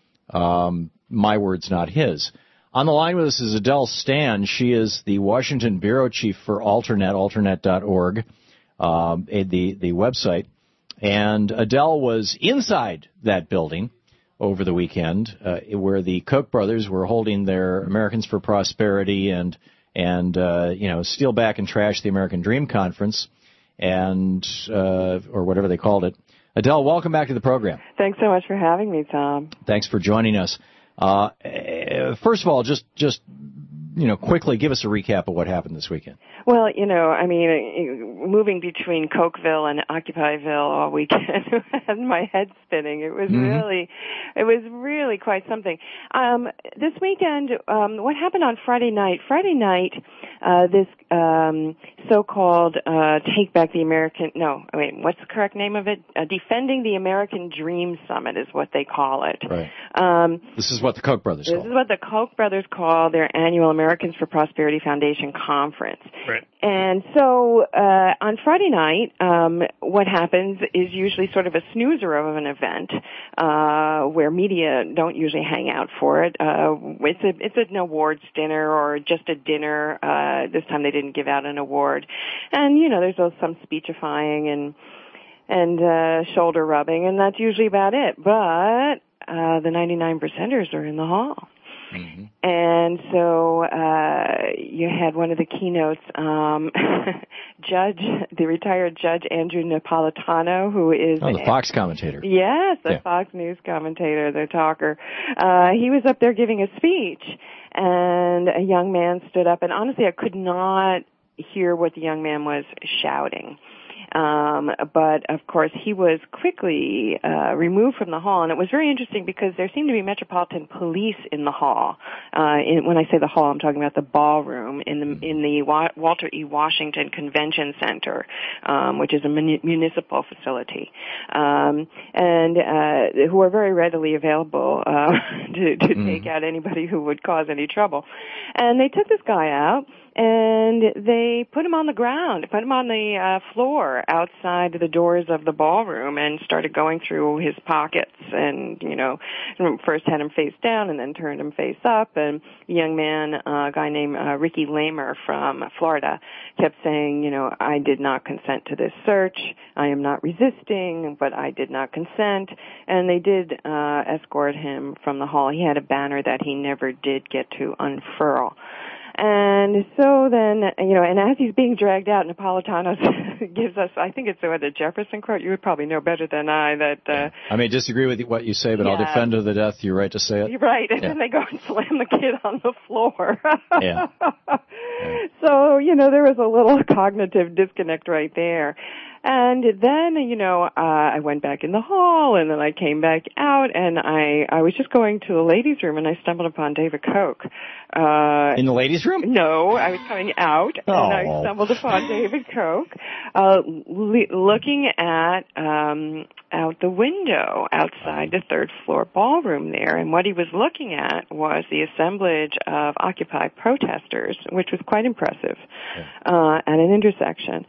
Um, my words, not his. On the line with us is Adele Stan. She is the Washington bureau chief for Alternet, alternet dot org, um, the the website. And Adele was inside that building over the weekend, uh, where the Koch brothers were holding their Americans for Prosperity and and uh, you know Steal Back and Trash the American Dream conference. And, uh, or whatever they called it. Adele, welcome back to the program. Thanks so much for having me, Tom. Thanks for joining us. Uh, first of all, just, just, you know, quickly give us a recap of what happened this weekend. Well, you know, I mean, moving between Cokeville and Occupyville all weekend had my head spinning. It was mm-hmm. really, it was really quite something. Um, this weekend, um, what happened on Friday night? Friday night, uh, this um, so-called uh, Take Back the American, no, wait, what's the correct name of it? Uh, Defending the American Dream Summit is what they call it. Right. Um, this is what the Koch brothers this call This is what the Koch brothers call their annual Americans for Prosperity Foundation conference. Right. And so uh, on Friday night, um, what happens is usually sort of a snoozer of an event uh, where media don't usually hang out for it. Uh, it's a it's an awards dinner or just a dinner. Uh, this time they didn't give out an award, and you know there's also some speechifying and and uh, shoulder rubbing, and that's usually about it. But uh, the ninety-nine percenters are in the hall. Mm-hmm. And so uh you had one of the keynotes, um Judge, the retired Judge Andrew Napolitano, who is oh, the Fox commentator. Yes, the yeah. Fox News commentator, the talker. Uh he was up there giving a speech, and a young man stood up, and honestly I could not hear what the young man was shouting. Um, but of course he was quickly uh, removed from the hall, and it was very interesting because there seemed to be Metropolitan Police in the hall. Uh, in, when I say the hall, I'm talking about the ballroom in the in the Wa- Walter E. Washington Convention Center, um, which is a mun- municipal facility, um, and uh, who are very readily available uh, to, to mm. take out anybody who would cause any trouble. And they took this guy out, and they put him on the ground, put him on the uh, floor outside the doors of the ballroom, and started going through his pockets, and, you know, first had him face down and then turned him face up, and the young man, uh, a guy named uh, Ricky Lamer from Florida, kept saying, you know, I did not consent to this search, I am not resisting, but I did not consent, and they did uh, escort him from the hall. He had a banner that he never did get to unfurl. And so then, you know, and as he's being dragged out, Napolitano gives us, I think it's the Jefferson quote. You would probably know better than I that. Uh, I may disagree with what you say, but yeah. I'll defend to the death your right to say it. You're right. And yeah. then they go and slam the kid on the floor. yeah. So, you know, there was a little cognitive disconnect right there. And then, you know, uh, I went back in the hall, and then I came back out, and I, I was just going to the ladies' room, and I stumbled upon David Koch. Uh, in the ladies' room? No, I was coming out, oh. and I stumbled upon David Koch, uh, le- looking at, um, out the window outside the third floor ballroom there, and what he was looking at was the assemblage of Occupy protesters, which was quite impressive, uh, at an intersection.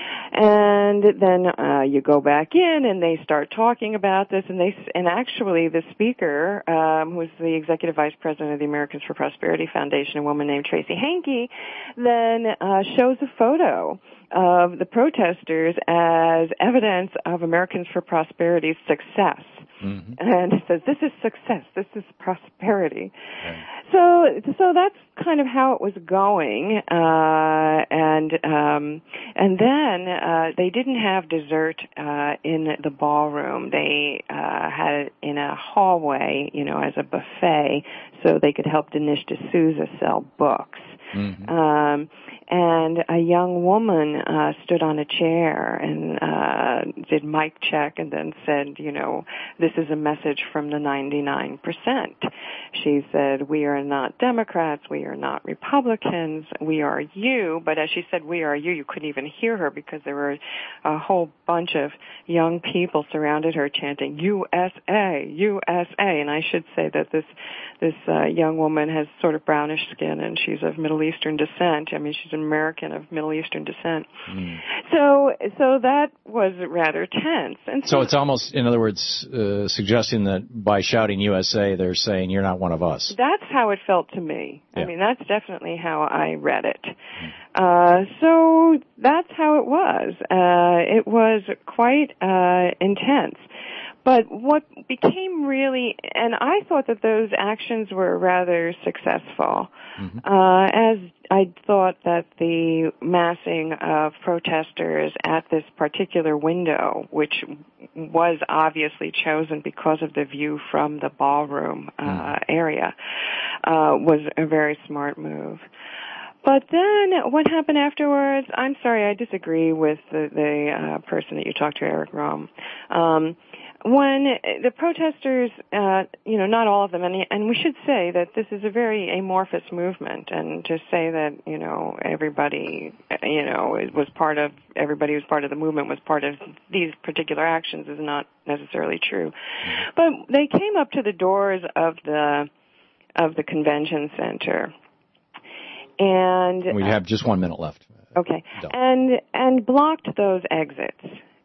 And then uh you go back in, and they start talking about this, and they and actually the speaker, um, who was the executive vice president of the Americans for Prosperity Foundation, a woman named Tracy Hankey, then uh shows a photo of the protesters as evidence of Americans for Prosperity's success. Mm-hmm. And it says, this is success, this is prosperity. Right. So, so that's kind of how it was going, uh, and, um, and then, uh, they didn't have dessert, uh, in the ballroom. They, uh, had it in a hallway, you know, as a buffet, so they could help Dinesh D'Souza sell books. Mm-hmm. Um, and a young woman uh, stood on a chair and uh, did mic check, and then said, you know, this is a message from the ninety-nine percent. She said, we are not Democrats, we are not Republicans, we are you. But as she said, we are you, you couldn't even hear her because there were a whole bunch of young people surrounded her chanting, U S A, U S A. And I should say that this this uh, young woman has sort of brownish skin, and she's of Middle Eastern descent. I mean, she's an American of Middle Eastern descent. Mm. So, so that was rather tense. And so, so it's almost, in other words, uh, suggesting that by shouting U S A, they're saying you're not one of us. That's how it felt to me. Yeah. I mean, that's definitely how I read it. Mm. Uh, so that's how it was. Uh, it was quite uh, intense. But what became really, and I thought that those actions were rather successful, mm-hmm. uh, as I thought that the massing of protesters at this particular window, which was obviously chosen because of the view from the ballroom uh, mm-hmm. area, uh, was a very smart move. But then what happened afterwards, I'm sorry, I disagree with the, the uh, person that you talked to, Eric Rohm. Um, When the protesters, uh, you know, not all of them, and, and we should say that this is a very amorphous movement, and to say that, you know, everybody, you know, was part of, everybody who was part of the movement was part of these particular actions is not necessarily true. But they came up to the doors of the, of the convention center, and... We have just one minute left. Okay. And, and blocked those exits.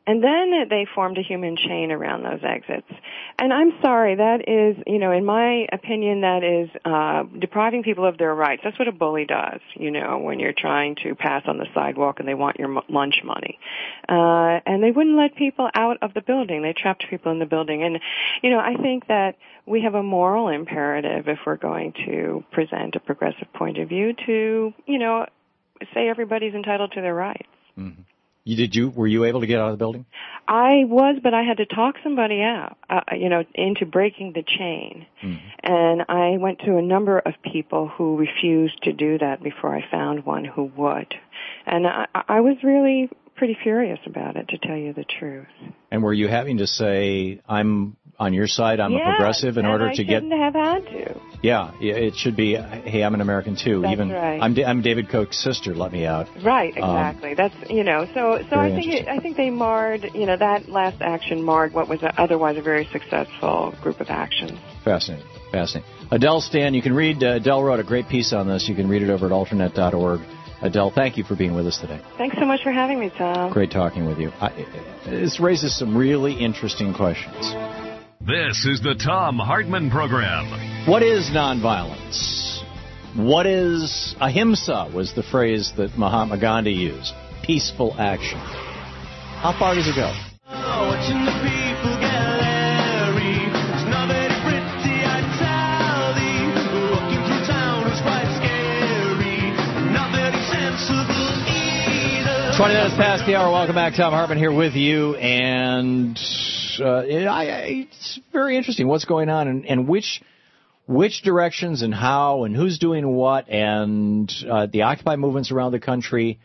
And then they formed a human chain around those exits. And I'm sorry, that is, you know, in my opinion, that is uh, depriving people of their rights. That's what a bully does, you know, when you're trying to pass on the sidewalk and they want your m- lunch money. Uh, and they wouldn't let people out of the building. They trapped people in the building. And, you know, I think that we have a moral imperative if we're going to present a progressive point of view to, you know, say everybody's entitled to their rights. Mm-hmm. You, did you, were you able to get out of the building? I was, but I had to talk somebody out, uh, you know, into breaking the chain. Mm-hmm. And I went to a number of people who refused to do that before I found one who would. And I, I was really pretty furious about it, to tell you the truth. And were you having to say, I'm on your side, I'm yes, a progressive in order I to get... shouldn't have had to. Yeah, it should be, hey, I'm an American too. That's Even right. I'm, I'm David Koch's sister, let me out. Right, exactly. Um, That's, you know, so so I think it, I think they marred, you know, that last action marred what was a, otherwise a very successful group of actions. Fascinating, fascinating. Adele Stan, you can read, uh, Adele wrote a great piece on this. You can read it over at alternet dot org. Adele, thank you for being with us today. Thanks so much for having me, Tom. Great talking with you. I, this raises some really interesting questions. This is the Thom Hartmann Program. What is nonviolence? What is ahimsa was the phrase that Mahatma Gandhi used. Peaceful action. How far does it go? Oh, watching the people get leery. It's not very pretty, I tell thee. Walking through town is quite scary. Not very sensible either. twenty minutes past the hour. Welcome back. Thom Hartmann here with you. And uh, it, I, it's very interesting what's going on and, and which which directions and how and who's doing what and uh, the Occupy movements around the country.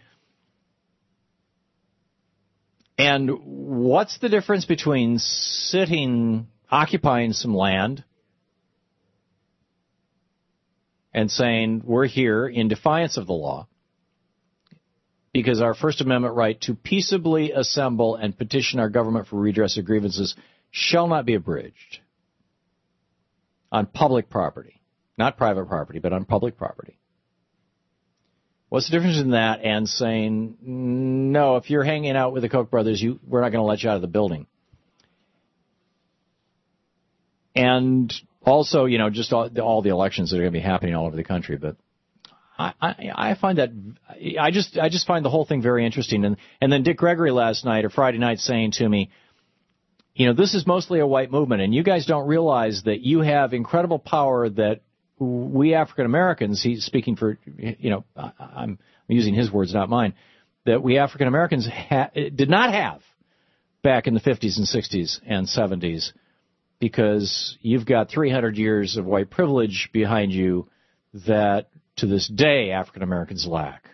And what's the difference between sitting, occupying some land and saying we're here in defiance of the law because our First Amendment right to peaceably assemble and petition our government for redress of grievances shall not be abridged on public property, not private property, but on public property. What's the difference in that and saying, no, if you're hanging out with the Koch brothers, you, we're not going to let you out of the building? And also, you know, just all, all the elections that are going to be happening all over the country. But I, I, I find that, I just I just find the whole thing very interesting. And, and then Dick Gregory last night or Friday night saying to me, you know, this is mostly a white movement, and you guys don't realize that you have incredible power that we African Americans, he's speaking for, you know, I'm using his words, not mine, that we African Americans ha- did not have back in the fifties and sixties and seventies because you've got three hundred years of white privilege behind you that to this day African Americans lack.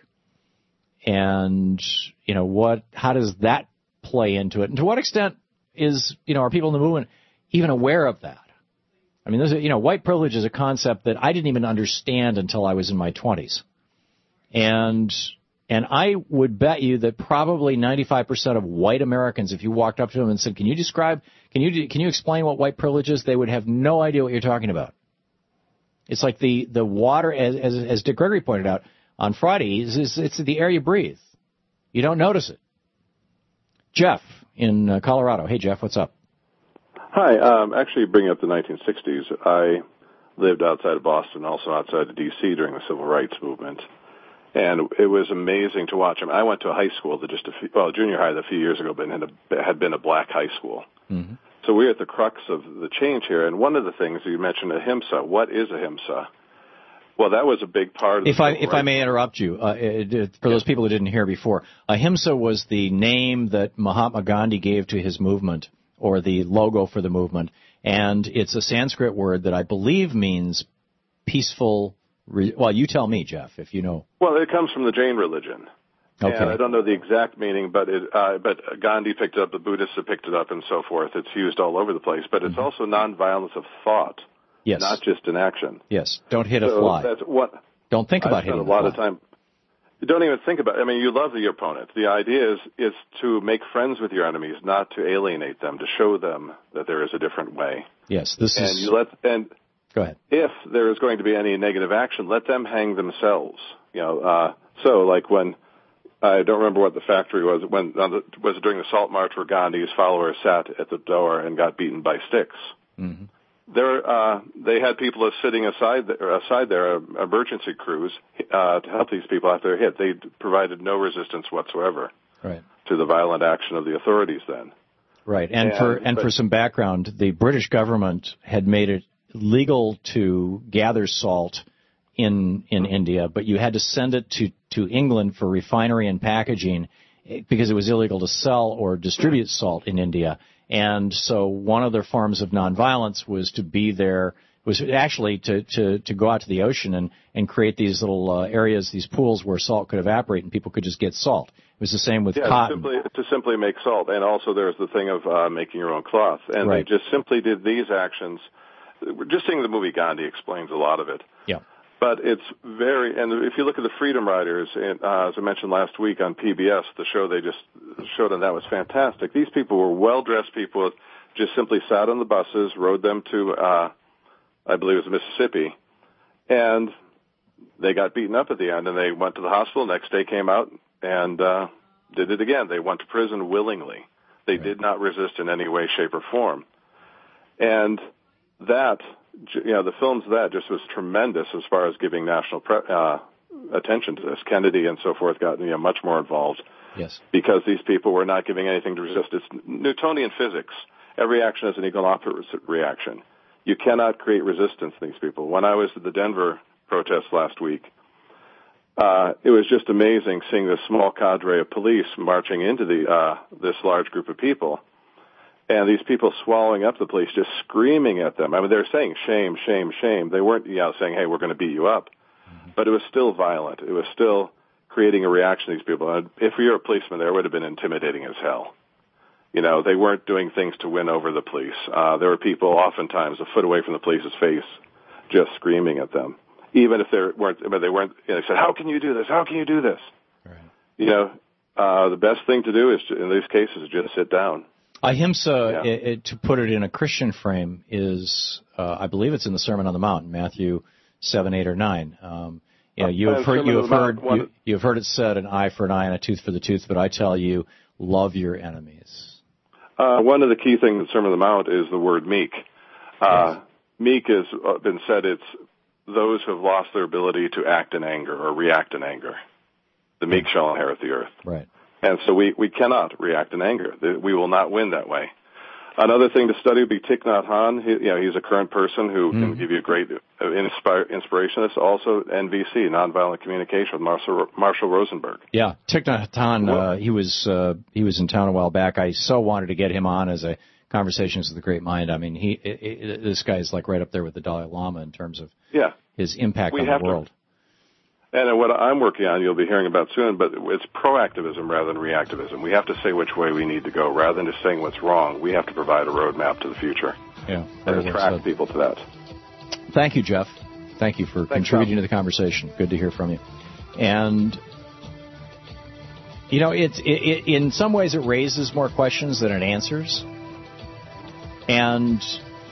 And, you know, what, how does that play into it? And to what extent is, you know, are people in the movement even aware of that? I mean, there's a, you know, white privilege is a concept that I didn't even understand until I was in my twenties. And and I would bet you that probably ninety-five percent of white Americans, if you walked up to them and said, can you describe, can you can you explain what white privilege is, they would have no idea what you're talking about. It's like the, the water, as, as, as Dick Gregory pointed out on Friday, it's, it's, it's the air you breathe. You don't notice it. Jeff in uh, Colorado. Hey, Jeff, what's up? Hi. Um, actually, bringing up the nineteen sixties, I lived outside of Boston, also outside of D C during the Civil Rights Movement, and it was amazing to watch. I mean, I went to a high school that just a few, well, junior high that a few years ago, but had, a, had been a black high school. Mm-hmm. So we're at the crux of the change here, and one of the things you mentioned, ahimsa. What is ahimsa? Well, that was a big part of the If I if I may interrupt you, uh, it, it, for those people who didn't hear before, ahimsa was the name that Mahatma Gandhi gave to his movement, or the logo for the movement, and it's a Sanskrit word that I believe means peaceful. Re- well, you tell me, Jeff, if you know. Well, it comes from the Jain religion. Okay. And I don't know the exact meaning, but it, uh, but Gandhi picked it up, the Buddhists have picked it up, and so forth. It's used all over the place, but it's mm-hmm. also nonviolence of thought. Yes. Not just in action. Yes. Don't hit a so fly. That's what. Don't think about I hitting a lot a of time. You don't even think about it. I mean, you love your opponent. The idea is is to make friends with your enemies, not to alienate them, to show them that there is a different way. Yes, this and is. You let and go ahead. If there is going to be any negative action, let them hang themselves. You know, uh, so like when I don't remember what the factory was. When uh, the, was it during the Salt March where Gandhi's followers sat at the door and got beaten by sticks. Mm-hmm. There, uh, they had people sitting aside, aside there, uh, emergency crews, uh, to help these people after they're hit. They provided no resistance whatsoever right. to the violent action of the authorities then. Right, and, and for and but, for some background, the British government had made it legal to gather salt in in India, but you had to send it to, to England for refinery and packaging because it was illegal to sell or distribute salt in India. And so one of their forms of nonviolence was to be there, was actually to, to, to go out to the ocean and, and create these little uh, areas, these pools where salt could evaporate and people could just get salt. It was the same with yeah, cotton. Simply, to simply make salt. And also there's the thing of uh, making your own cloth. And right. they just simply did these actions. Just seeing the movie Gandhi explains a lot of it. Yeah. But it's very, and if you look at the Freedom Riders, and, uh, as I mentioned last week on P B S, the show they just showed on that was fantastic. These people were well-dressed people, just simply sat on the buses, rode them to, uh, I believe it was Mississippi, and they got beaten up at the end, and they went to the hospital. Next day came out and uh, did it again. They went to prison willingly. They right. did not resist in any way, shape, or form. And that, you know, the films that just was tremendous as far as giving national pre- uh, attention to this. Kennedy and so forth got, you know, much more involved. Yes. Because these people were not giving anything to resist. It's Newtonian physics. Every action has an equal and opposite reaction. You cannot create resistance to these people. When I was at the Denver protest last week, uh, it was just amazing seeing this small cadre of police marching into the uh, this large group of people. And these people swallowing up the police, just screaming at them. I mean, they were saying shame, shame, shame. They weren't, you know, saying, hey, we're going to beat you up. Mm-hmm. But it was still violent. It was still creating a reaction to these people. And if you're a policeman there, it would have been intimidating as hell. You know, they weren't doing things to win over the police. Uh, there were people oftentimes a foot away from the police's face just screaming at them. Even if they weren't, but they weren't, you know, they said, how can you do this? How can you do this? Right. You know, uh, the best thing to do is, to, in these cases, is just sit down. Ahimsa, yeah. it, it, to put it in a Christian frame, is, uh, I believe it's in the Sermon on the Mount, Matthew seven, eight, or nine. Um, you know, you have heard, you have heard, you, you have heard it said, an eye for an eye and a tooth for the tooth, but I tell you, love your enemies. Uh, one of the key things in the Sermon on the Mount is the word meek. Uh, yes. Meek has been said it's those who have lost their ability to act in anger or react in anger. The meek shall inherit the earth. Right. And so we, we cannot react in anger. We will not win that way. Another thing to study would be Thich Nhat Hanh. He, you know, he's a current person who mm. can give you a great inspire, inspiration. It's also N V C, Nonviolent Communication, with Marshall, Marshall Rosenberg. Yeah, Thich Nhat Hanh, uh, he was uh, he was in town a while back. I so wanted to get him on as a Conversations with the Great Mind. I mean, he it, it, this guy is like right up there with the Dalai Lama in terms of yeah. his impact we on have the world. To, and what I'm working on, you'll be hearing about soon, but it's proactivism rather than reactivism. We have to say which way we need to go. Rather than just saying what's wrong, we have to provide a roadmap to the future yeah, and attract well people to that. Thank you, Jeff. Thank you for Thanks, contributing Tom. to the conversation. Good to hear from you. And, you know, it's it, it, in some ways it raises more questions than it answers. And,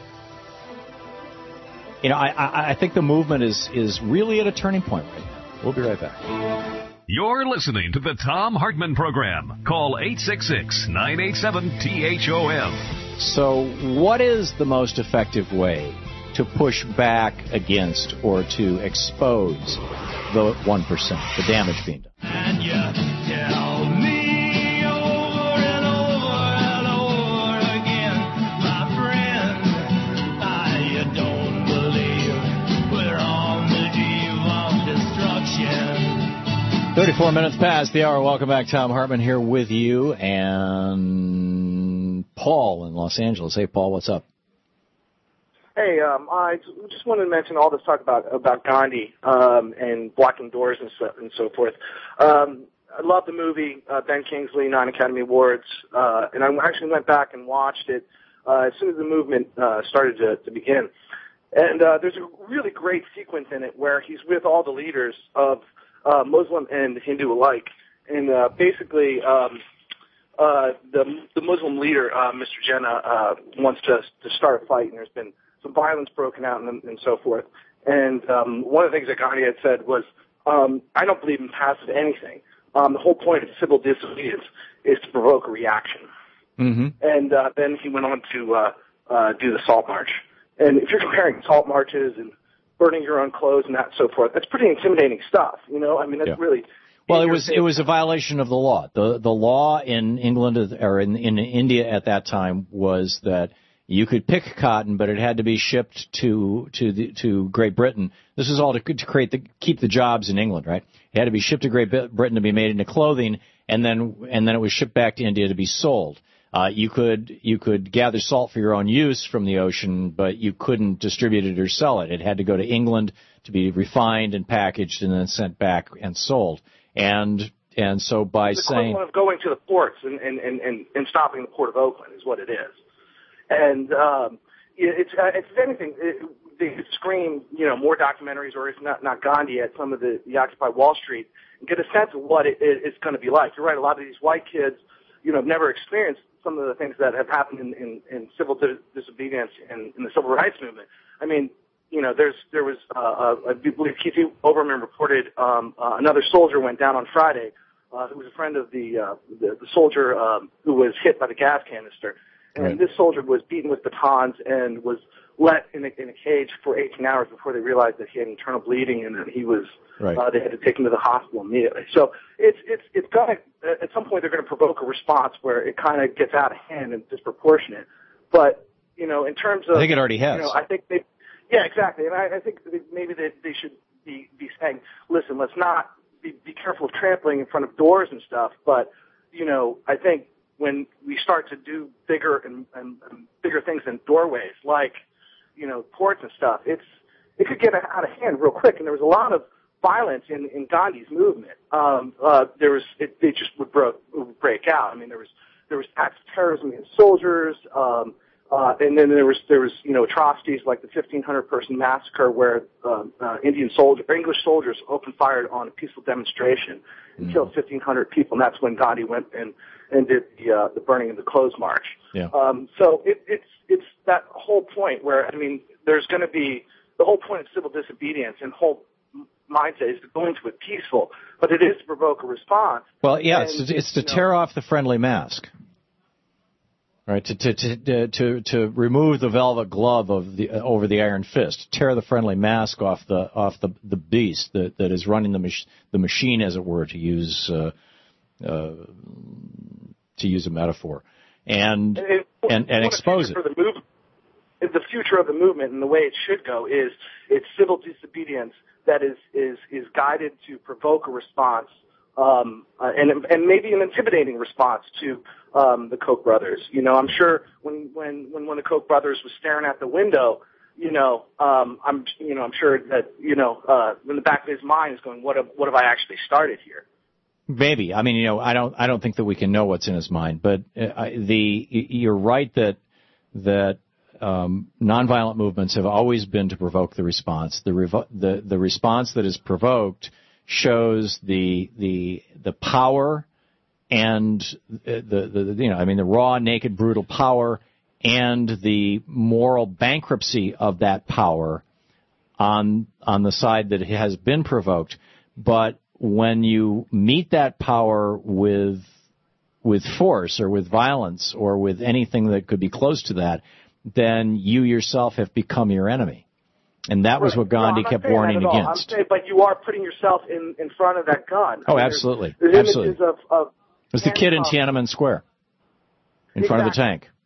you know, I, I, I think the movement is, is really at a turning point right now. We'll be right back. You're listening to the Thom Hartmann Program. Call eight six six, nine eight seven, T H O M. So what is the most effective way to push back against or to expose the one percent, the damage being done? And you tell me over and over and over again, my friend, I don't believe we're on the eve of destruction. thirty-four minutes past the hour. Welcome back. Thom Hartmann here with you and Paul in Los Angeles. Hey, Paul, what's up? Hey, um, I just wanted to mention all this talk about about Gandhi um, and blocking doors and so, and so forth. Um, I love the movie, uh, Ben Kingsley, nine Academy Awards, uh, and I actually went back and watched it uh, as soon as the movement uh, started to, to begin. And uh, there's a really great sequence in it where he's with all the leaders of uh, Muslim and Hindu alike, and uh, basically um, uh, the the Muslim leader, uh, Mister Jinnah, uh, wants to to start a fight, and there's been some violence broken out and, and so forth. And um, one of the things that Gandhi had said was, um, I don't believe in passive anything. um, the whole point of civil disobedience is to provoke a reaction. Mm-hmm. And uh, then he went on to uh, uh, do the Salt March. And if you're comparing salt marches and burning your own clothes and that so forth, that's pretty intimidating stuff. You know, I mean, that's Yeah. really. Well, it was it was a violation of the law. The the law in England or in, in India at that time was that you could pick cotton, but it had to be shipped to to the, to Great Britain. This is all to, to create the keep the jobs in England, right? It had to be shipped to Great Britain to be made into clothing, and then and then it was shipped back to India to be sold. Uh, you could you could gather salt for your own use from the ocean, but you couldn't distribute it or sell it. It had to go to England to be refined and packaged and then sent back and sold. And and so by it's saying equivalent of going to the ports and, and, and, and, and stopping the port of Oakland is what it is. And um, it's uh, if anything, it, they could scream, you know, more documentaries, or if not not Gandhi, at some of the, the Occupy Wall Street, and get a sense of what it, it, it's going to be like. You're right. A lot of these white kids, you know, have never experienced some of the things that have happened in, in, in civil dis- disobedience and in the civil rights movement. I mean, you know, there's there was, uh, uh, I believe Keith Olbermann reported um, uh, another soldier went down on Friday, uh, who was a friend of the uh, the, the soldier um, who was hit by the gas canister, and Right. this soldier was beaten with batons and was let in a, in a cage for eighteen hours before they realized that he had internal bleeding and that he was. Right. Uh, they had to take him to the hospital immediately. So it's it's it's gonna at some point they're going to provoke a response where it kind of gets out of hand and disproportionate. But you know, in terms of I think it already has. You know, I think they, yeah, exactly. And I, I think that maybe they, they should be be saying, listen, let's not be, be careful of trampling in front of doors and stuff. But you know, I think when we start to do bigger and, and, and bigger things than doorways, like you know, ports and stuff, it's it could get out of hand real quick. And there was a lot of violence in, in Gandhi's movement. Um, uh, there was, it, it just would, bro- would break out. I mean, there was, there was acts of terrorism against soldiers, um, uh, and then there was, there was, you know, atrocities like the fifteen hundred person massacre where, um, uh, Indian soldiers, or English soldiers opened fire on a peaceful demonstration and Mm. killed fifteen hundred people. And that's when Gandhi went and, and did the, uh, the burning of the clothes march. Yeah. Um, so it, it's, it's that whole point where, I mean, there's going to be the whole point of civil disobedience and whole mindset is to go into it peaceful, but it is to provoke a response. Well, yeah, And, it's to, it's to you know, tear off the friendly mask, right? To to to to, to remove the velvet glove of the uh, over the iron fist, tear the friendly mask off the off the the beast that, that is running the mach- the machine, as it were, to use uh, uh, to use a metaphor, and and, and, and expose it. For the movement, the future of the movement and the way it should go is it's civil disobedience that is is is guided to provoke a response, um, uh, and and maybe an intimidating response to um, the Koch brothers. You know, I'm sure when when when one of the Koch brothers was staring at the window, you know, um, I'm you know I'm sure that you know uh, in the back of his mind is going, what have, what have I actually started here? Maybe. I mean, you know, I don't I don't think that we can know what's in his mind, but uh, the you're right that that. Um, nonviolent movements have always been to provoke the response. The, revo- the the response that is provoked shows the the the power and the, the, the you know I mean the raw, naked, brutal power and the moral bankruptcy of that power on on the side that has been provoked. But when you meet that power with with force or with violence or with anything that could be close to that, then you yourself have become your enemy. And that was Right. what Gandhi no, I'm kept not saying warning that at all. against. I'm saying, but you are putting yourself in, in front of that gun. Oh, I mean, absolutely. There's, there's Absolutely. images of, of It was the kid in handcuffs. Tiananmen Square in front of the Exactly. tank.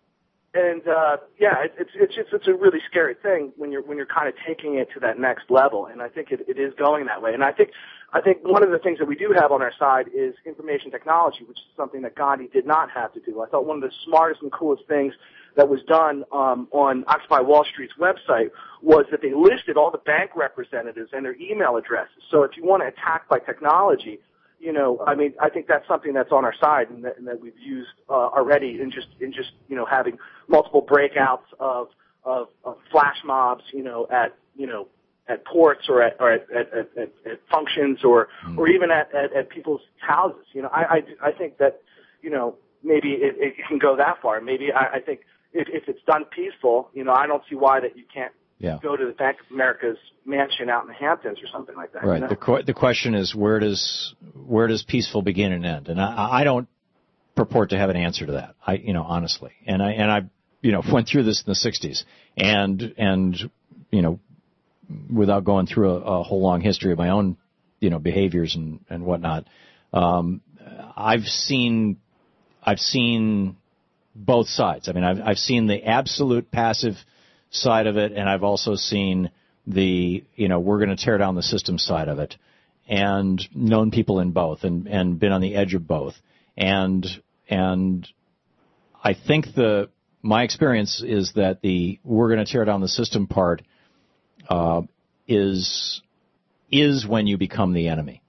And uh, yeah, it, it's it's just it's a really scary thing when you're when you're kind of taking it to that next level, and I think it, it is going that way. And I think I think one of the things that we do have on our side is information technology, which is something that Gandhi did not have to do. I thought one of the smartest and coolest things that was done um, on Occupy Wall Street's website was that they listed all the bank representatives and their email addresses. So if you want to attack by technology, you know, I mean, I think that's something that's on our side and that, and that we've used uh, already in just in just you know having multiple breakouts of, of of flash mobs, you know, at you know at ports or at or at at, at, at, at functions or or even at, at at people's houses. You know, I I, I think that you know maybe it, it can go that far. Maybe I, I think if, if it's done peaceful, you know, I don't see why that you can't Yeah. go to the Bank of America's mansion out in the Hamptons or something like that. Right. You know? The qu- the question is where does where does peaceful begin and end? And I, I don't purport to have an answer to that. I, you know, honestly, and I and I, you know, went through this in the sixties, and and you know, without going through a, a whole long history of my own, you know, behaviors and and whatnot, um, I've seen, I've seen both sides. I mean, I've I've seen the absolute passive side of it, and I've also seen the, you know, we're going to tear down the system side of it, and known people in both, and and been on the edge of both, and and I think the my experience is that the we're going to tear down the system part uh, is is when you become the enemy.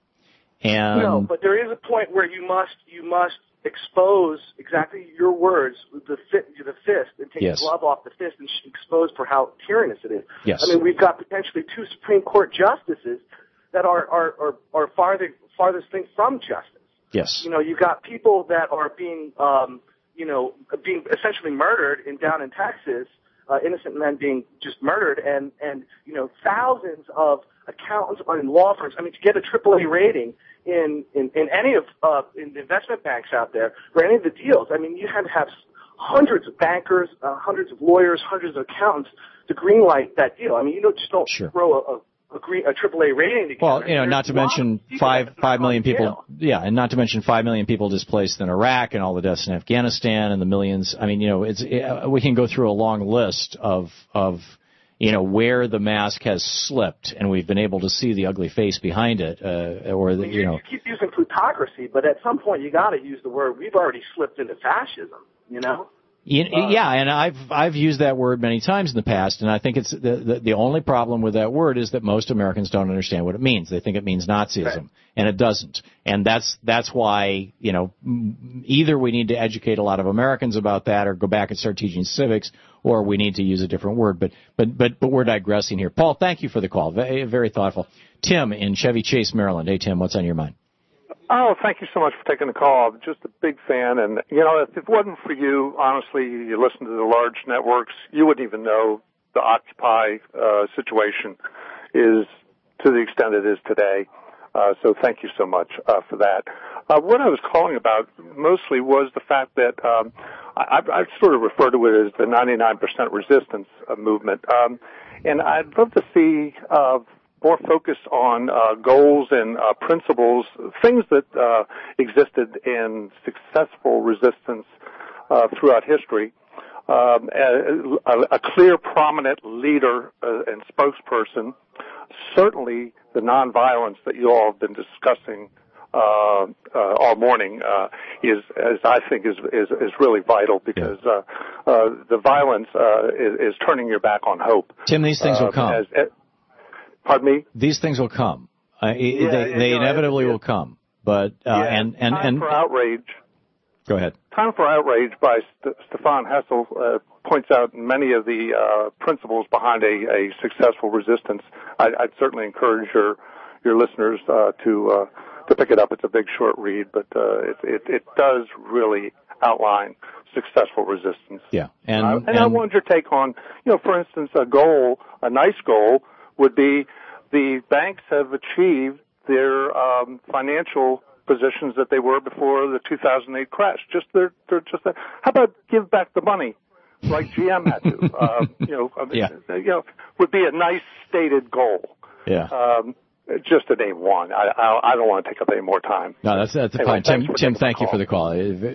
And no, but there is a point where you must you must expose exactly your words, the fi- the fist, and take yes. the glove off the fist and expose for how tyrannous it is. Yes. I mean, we've got potentially two Supreme Court justices that are are are, are farther, farthest thing from justice. Yes. You know, you've got people that are being, um, you know, being essentially murdered in down in Texas, uh, innocent men being just murdered, and, and, you know, thousands of accountants and law firms. I mean, to get a triple A rating in, in, in any of, uh, in the investment banks out there for any of the deals, I mean, you had to have hundreds of bankers, uh, hundreds of lawyers, hundreds of accountants to greenlight that deal. I mean, you don't just don't sure. throw a, a A, green, a triple A rating together. Well, you know, not to mention five five million people. Yeah, and not to mention five million people displaced in Iraq, and all the deaths in Afghanistan, and the millions. I mean, you know, it's it, we can go through a long list of of you know where the mask has slipped, and we've been able to see the ugly face behind it, uh, or the, you know. You keep using plutocracy, but at some point you got to use the word. We've already slipped into fascism. You know. Yeah, and I've I've used that word many times in the past, and I think it's the, the the only problem with that word is that most Americans don't understand what it means. They think it means Nazism, right. And it doesn't. And that's that's why, you know, either we need to educate a lot of Americans about that, or go back and start teaching civics, or we need to use a different word. But but but but we're digressing here. Paul, thank you for the call. Very, very thoughtful. Tim in Chevy Chase, Maryland. Hey, Tim, what's on your mind? Oh, thank you so much for taking the call. I'm just a big fan. And, you know, if it wasn't for you, honestly, you listen to the large networks, you wouldn't even know the Occupy uh, situation is to the extent it is today. Uh, so thank you so much uh, for that. Uh, what I was calling about mostly was the fact that um, I, I sort of refer to it as the ninety-nine percent resistance uh, movement. Um, and I'd love to see uh, more focus on uh, goals and uh, principles, things that uh, existed in successful resistance uh, throughout history. Um, a, a clear, prominent leader uh, and spokesperson. Certainly, the nonviolence that you all have been discussing uh, uh, all morning uh, is, as I think, is is, is really vital, because uh, uh, the violence uh, is, is turning your back on hope. Tim, these things will uh, come. As, as, Pardon me? These things will come. Uh, yeah, they they you know, inevitably it, will come. But uh, yeah, and and time and for outrage. Go ahead. Time for outrage by St- Stefan Hessel uh, points out many of the uh, principles behind a, a successful resistance. I, I'd certainly encourage your your listeners uh, to uh, to pick it up. It's a big short read, but uh, it, it it does really outline successful resistance. Yeah, and uh, and, and I wanted your take on, you know, for instance, a goal, a nice goal would be the banks have achieved their um, financial positions that they were before the two thousand eight crash. Just they're, they're just how about give back the money like G M had to? uh, you know, I mean, yeah. you know, would be a nice stated goal. Yeah. Um, just to name one. I, I, I don't want to take up any more time. No, that's that's anyway, fine. Tim, Tim, thank you for the call.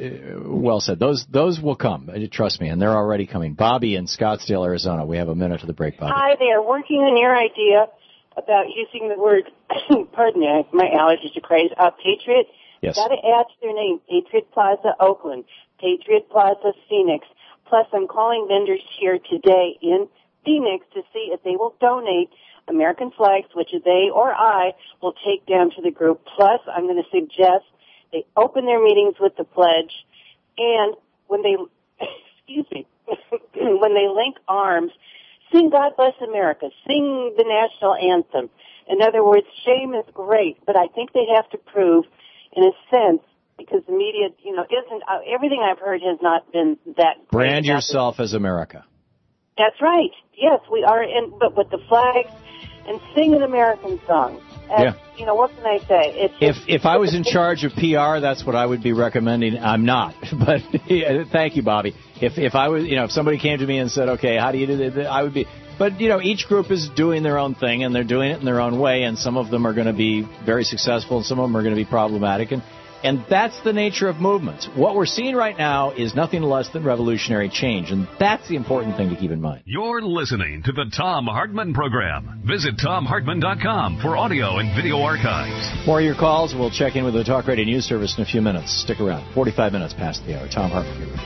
Well said. Those those will come. Trust me, and they're already coming. Bobby in Scottsdale, Arizona. We have a minute to the break, Bobby. Hi there. Working on your idea about using the word, pardon me, my allergies to craze, uh, Patriot. Yes. Got to add to their name, Patriot Plaza Oakland, Patriot Plaza Phoenix. Plus, I'm calling vendors here today in Phoenix to see if they will donate American flags, which they or I will take down to the group. Plus, I'm going to suggest they open their meetings with the pledge, and when they, excuse me, when they link arms, sing God Bless America, sing the national anthem. In other words, shame is great, but I think they have to prove, in a sense, because the media, you know, isn't, uh, everything I've heard has not been that great. Brand yourself as America. That's right. Yes, we are in, but with the flags and sing an American song. And, Yeah. you know, what can I say? It's If just, if I was in charge of P R, that's what I would be recommending. I'm not, but yeah, thank you, Bobby. If if I was, you know, if somebody came to me and said, okay, how do you do that? I would be. But, you know, each group is doing their own thing, and they're doing it in their own way, and some of them are going to be very successful, and some of them are going to be problematic, and and that's the nature of movements. What we're seeing right now is nothing less than revolutionary change, and that's the important thing to keep in mind. You're listening to the Tom Hartman Program. Visit tom hartman dot com for audio and video archives. More of your calls. We'll check in with the Talk Radio News Service in a few minutes. Stick around. forty-five minutes past the hour. Tom Hartman here.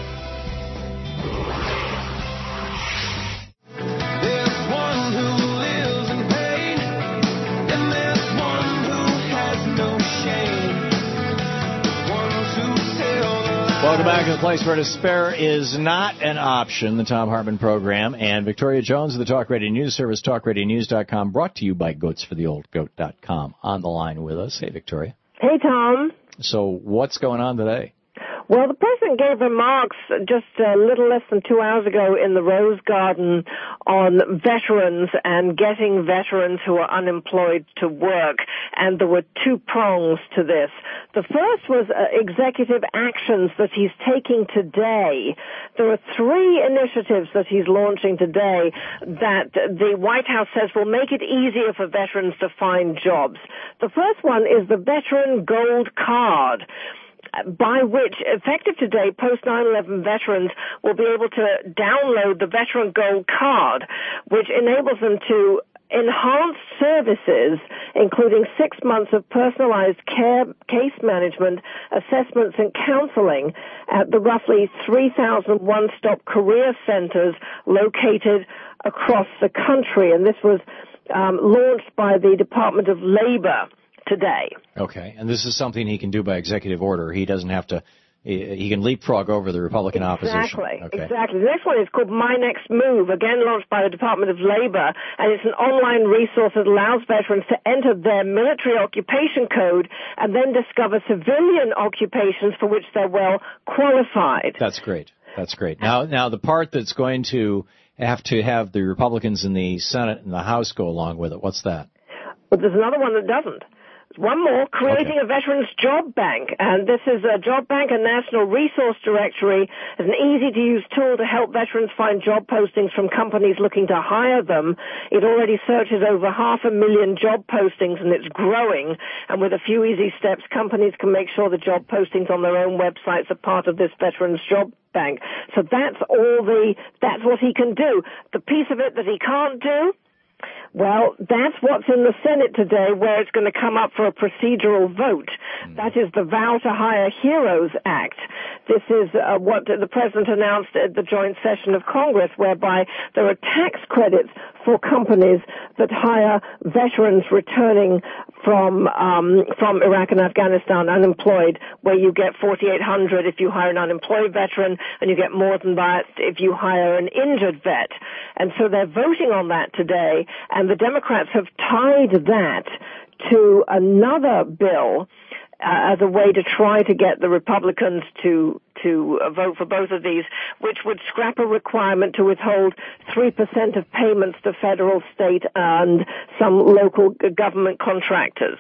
Welcome back to the place where despair is not an option, the Tom Hartman Program. And Victoria Jones of the Talk Radio News Service, talk radio news dot com, brought to you by goats for the old goat dot com, on the line with us. Hey, Victoria. Hey, Tom. So what's going on today? Well, the president gave remarks just a little less than two hours ago in the Rose Garden on veterans and getting veterans who are unemployed to work. And there were two prongs to this. The first was uh, executive actions that he's taking today. There are three initiatives that he's launching today that the White House says will make it easier for veterans to find jobs. The first one is the Veteran Gold Card, by which, effective today, post nine eleven veterans will be able to download the Veteran Gold Card, which enables them to enhance services, including six months of personalized care, case management, assessments, and counseling at the roughly three thousand one-stop career centers located across the country. And this was um, launched by the Department of Labor today. Okay, and this is something he can do by executive order. He doesn't have to, he can leapfrog over the Republican opposition. Exactly, Okay. exactly. The next one is called My Next Move, again launched by the Department of Labor, and it's an online resource that allows veterans to enter their military occupation code and then discover civilian occupations for which they're well qualified. That's great. That's great. Now, now the part that's going to have to have the Republicans in the Senate and the House go along with it, what's that? But there's another one that doesn't. One more, creating Okay. a veterans job bank. And this is a job bank, a national resource directory. It's an easy-to-use tool to help veterans find job postings from companies looking to hire them. It already searches over half a million job postings, and it's growing. And with a few easy steps, companies can make sure the job postings on their own websites are part of this veterans job bank. So that's all the, that's what he can do. The piece of it that he can't do, well, that's what's in the Senate today, where it's going to come up for a procedural vote. That is the Vow to Hire Heroes Act. This is uh, what the president announced at the joint session of Congress, whereby there are tax credits for companies that hire veterans returning from um, from Iraq and Afghanistan unemployed, where you get forty-eight hundred dollars if you hire an unemployed veteran, and you get more than that if you hire an injured vet. And so they're voting on that today, and the Democrats have tied that to another bill uh, as a way to try to get the Republicans to to uh, vote for both of these, which would scrap a requirement to withhold three percent of payments to federal, state, and some local g- government contractors.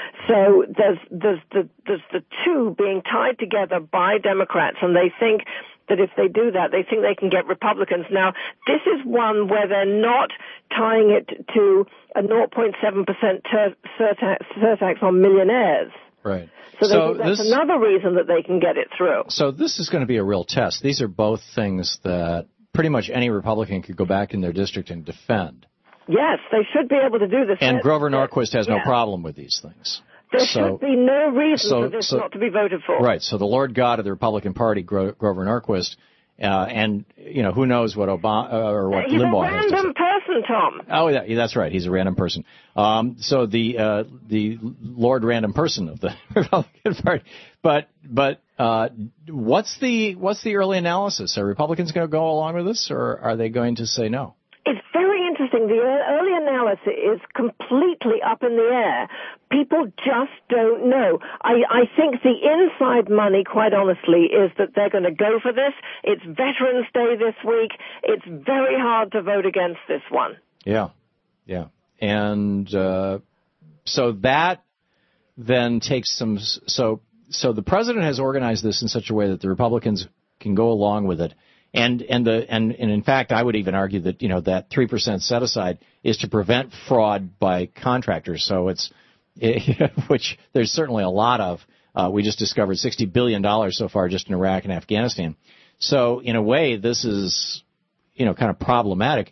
So there's, there's, the, there's the two being tied together by Democrats, and they think that if they do that, they think they can get Republicans. Now, this is one where they're not tying it to a zero point seven percent ter- surtax, surtax on millionaires. Right. So, they So think that's this- another reason that they can get it through. So this is going to be a real test. These are both things that pretty much any Republican could go back in their district and defend. Yes, they should be able to do this. And Grover Norquist has no Yeah. problem with these things. There So- should be no reason so- for this so- not to be voted for. Right. So the Lord God of the Republican Party, Gro- Grover Norquist, uh, and, you know, who knows what Obama uh, or what He's Limbaugh a has to say. random person, Tom. Oh, yeah, yeah, that's right. He's a random person. Um, so the uh, the Lord Random Person of the Republican Party. But but uh, what's the what's the early analysis? Are Republicans going to go along with this, or are they going to say no? It's very interesting. The early analysis is completely up in the air. People just don't know. I, I think the inside money, quite honestly, is that they're going to go for this. It's Veterans Day this week. It's very hard to vote against this one. Yeah, yeah, and uh, so that then takes some. So so the president has organized this in such a way that the Republicans can go along with it. And and the and, and in fact, I would even argue that you know that three percent set aside is to prevent fraud by contractors. So it's it, which there's certainly a lot of. Uh, we just discovered sixty billion dollars so far just in Iraq and Afghanistan. So in a way, this is you know kind of problematic.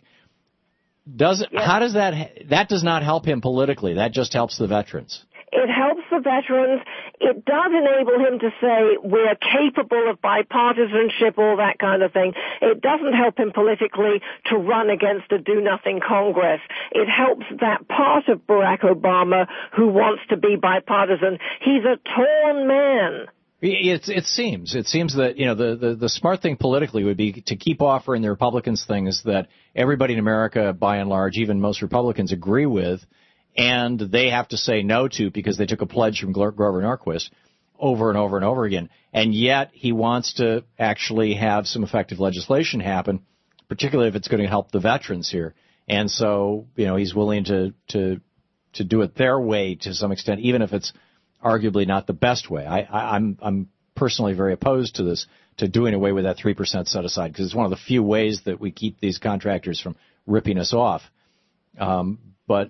Does it, yeah. How does that that does not help him politically? That just helps the veterans. It helps the veterans. It does enable him to say we're capable of bipartisanship, all that kind of thing. It doesn't help him politically to run against a do-nothing Congress. It helps that part of Barack Obama who wants to be bipartisan. He's a torn man. It, it seems. It seems that, you know, the, the, the smart thing politically would be to keep offering the Republicans things that everybody in America, by and large, even most Republicans, agree with, and they have to say no to because they took a pledge from Grover Norquist over and over and over again. And yet he wants to actually have some effective legislation happen, particularly if it's going to help the veterans here. And so, you know, he's willing to, to, to do it their way to some extent, even if it's arguably not the best way. I, I, I'm, I'm personally very opposed to this, to doing away with that three percent set aside, because it's one of the few ways that we keep these contractors from ripping us off. Um, but,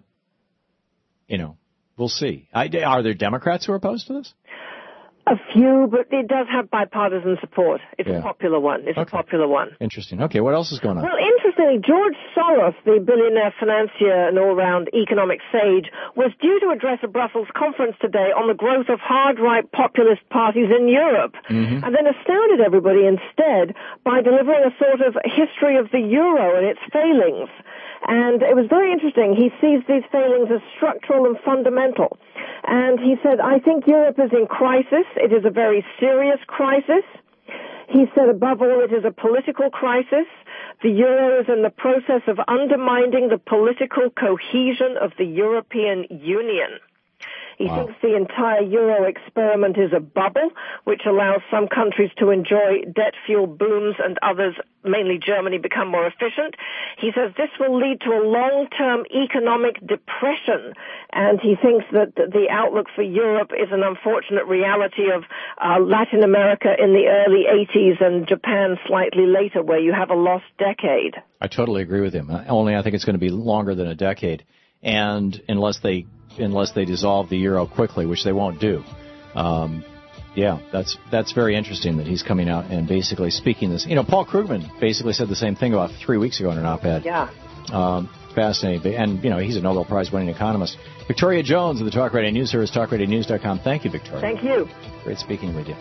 you know, we'll see. I, are there Democrats who are opposed to this? A few, but it does have bipartisan support. It's Yeah. a popular one. It's Okay. a popular one. Interesting. Okay, what else is going on? Well, interestingly, George Soros, the billionaire financier and all-round economic sage, was due to address a Brussels conference today on the growth of hard-right populist parties in Europe, mm-hmm. and then astounded everybody instead by delivering a sort of history of the euro and its failings. And it was very interesting. He sees these failings as structural and fundamental. And he said, I think Europe is in crisis. It is a very serious crisis. He said, above all, it is a political crisis. The euro is in the process of undermining the political cohesion of the European Union. He Wow. thinks the entire euro experiment is a bubble, which allows some countries to enjoy debt-fueled booms and others, mainly Germany, become more efficient. He says this will lead to a long-term economic depression, and he thinks that the outlook for Europe is an unfortunate reality of uh, Latin America in the early eighties and Japan slightly later, where you have a lost decade. I totally agree with him. Only I think it's going to be longer than a decade, and unless they unless they dissolve the euro quickly, which they won't do. Um, yeah, that's that's very interesting that he's coming out and basically speaking this. You know, Paul Krugman basically said the same thing about three weeks ago in an op-ed. Yeah. Um, fascinating. And, you know, he's a Nobel Prize-winning economist. Victoria Jones of the Talk Radio News Service, talk radio news dot com. Thank you, Victoria. Thank you. Great speaking with you.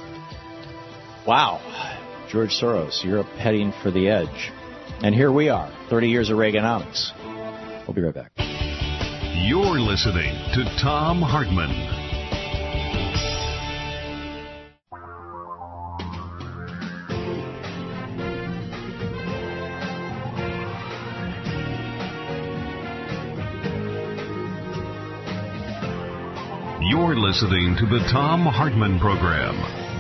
Wow. George Soros, Europe heading for the edge. And here we are, thirty years of Reaganomics. We'll be right back. You're listening to Thom Hartmann. You're listening to the Thom Hartmann Program.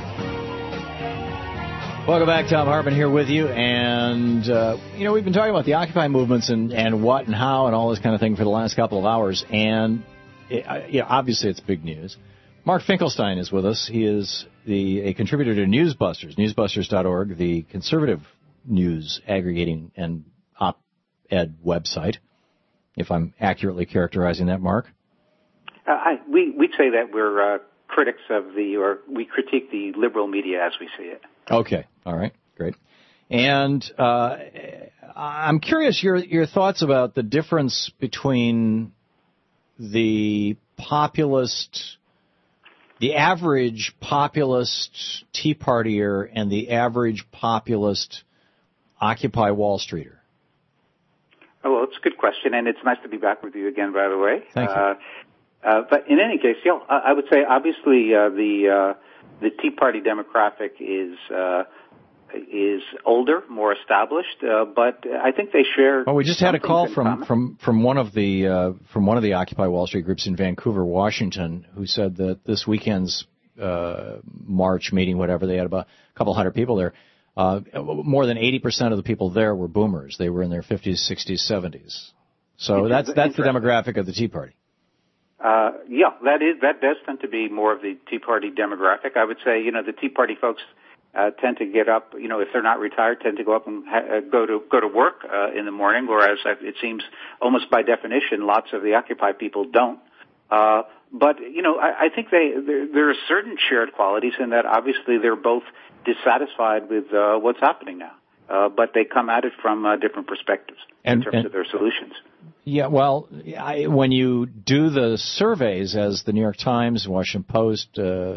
Welcome back. Thom Hartmann here with you. And, uh, you know, we've been talking about the Occupy movements and, and what and how and all this kind of thing for the last couple of hours. And, it, uh, you know, obviously it's big news. Mark Finkelstein is with us. He is the a contributor to Newsbusters, newsbusters dot org, the conservative news aggregating and op-ed website, if I'm accurately characterizing that, Mark. Uh, I, we, we'd say that we're uh, critics of the, or we critique the liberal media as we see it. Okay. All right. Great. And uh, I'm curious your your thoughts about the difference between the populist, the average populist Tea Partier and the average populist Occupy Wall Streeter. Oh, well, it's a good question, and it's nice to be back with you again, by the way. Thank you. Uh, uh, but in any case, yeah, I, I would say obviously uh, the uh, the Tea Party demographic is uh, is older, more established, uh, but I think they share. Well, we just had a call from, common. from, from one of the uh, from one of the Occupy Wall Street groups in Vancouver, Washington, who said that this weekend's uh, March meeting, whatever, they had about a couple hundred people there. Uh, more than eighty percent of the people there were boomers. They were in their fifties, sixties, seventies. So that's that's the demographic of the Tea Party. uh, yeah, that is that does tend to be more of the Tea Party demographic. I would say, you know, the Tea Party folks uh, tend to get up, you know, if they're not retired, tend to go up and ha- go to go to work uh, in the morning, whereas it seems almost by definition, lots of the Occupy people don't. Uh, but you know, I, I think they there, there are certain shared qualities in that. Obviously, they're both dissatisfied with uh, what's happening now. Uh, but they come at it from uh, different perspectives and, in terms and, of their solutions. Yeah, well, I, when you do the surveys, as the New York Times, Washington Post, uh,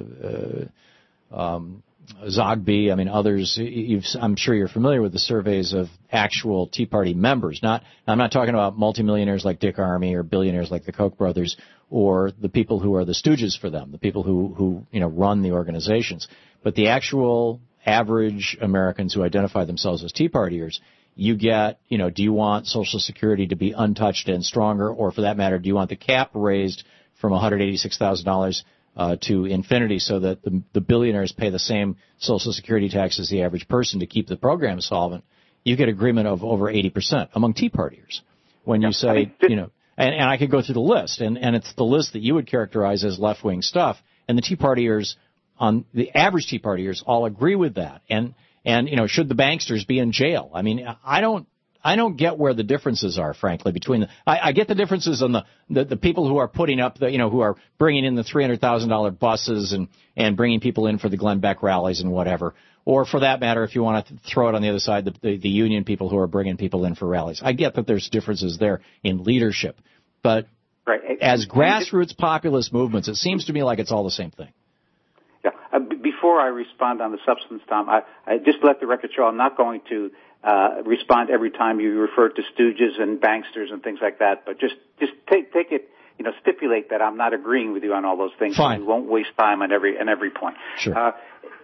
uh, um, Zogby, I mean others, you've, I'm sure you're familiar with the surveys of actual Tea Party members. Not, I'm not talking about multimillionaires like Dick Armey or billionaires like the Koch brothers, or the people who are the stooges for them, the people who, who you know run the organizations, but the actual average Americans who identify themselves as Tea Partiers. You get, you know, do you want Social Security to be untouched and stronger, or for that matter, do you want the cap raised from one hundred eighty-six thousand dollars uh, to infinity so that the, the billionaires pay the same Social Security tax as the average person to keep the program solvent? You get agreement of over eighty percent among Tea Partiers. When you say, I mean, you know, and, and I could go through the list, and, and it's the list that you would characterize as left-wing stuff, and the Tea Partiers, on the average Tea Partiers, all agree with that. And, and, you know, should the banksters be in jail? I mean, I don't, I don't get where the differences are, frankly, between the, I, I get the differences on the, the, the people who are putting up the, you know, who are bringing in the three hundred thousand dollars buses and, and bringing people in for the Glenn Beck rallies and whatever. Or for that matter, if you want to throw it on the other side, the, the, the union people who are bringing people in for rallies. I get that there's differences there in leadership. But right. as grassroots populist movements, it seems to me like it's all the same thing. Yeah. Uh, b- before I respond on the substance, Tom, I, I just let the record show I'm not going to uh, respond every time you refer to stooges and banksters and things like that. But just just take take it, you know, stipulate that I'm not agreeing with you on all those things. Fine. We won't waste time on every on every point. Sure. Uh,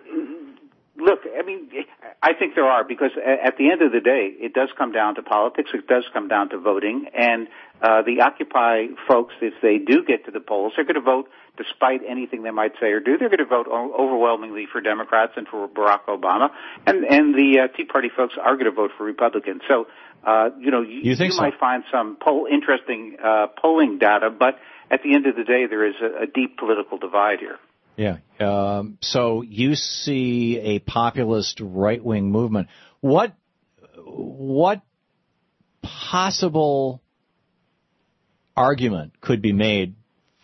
Look, I mean, I think there are, because at the end of the day, it does come down to politics. It does come down to voting. And uh, the Occupy folks, if they do get to the polls, they're going to vote despite anything they might say or do. They're going to vote overwhelmingly for Democrats and for Barack Obama. And, and the uh, Tea Party folks are going to vote for Republicans. So, uh, you know, you, you, think you so? might find some poll, interesting uh, polling data, but at the end of the day, there is a, a deep political divide here. Yeah. Um, so you see a populist right-wing movement. What what possible argument could be made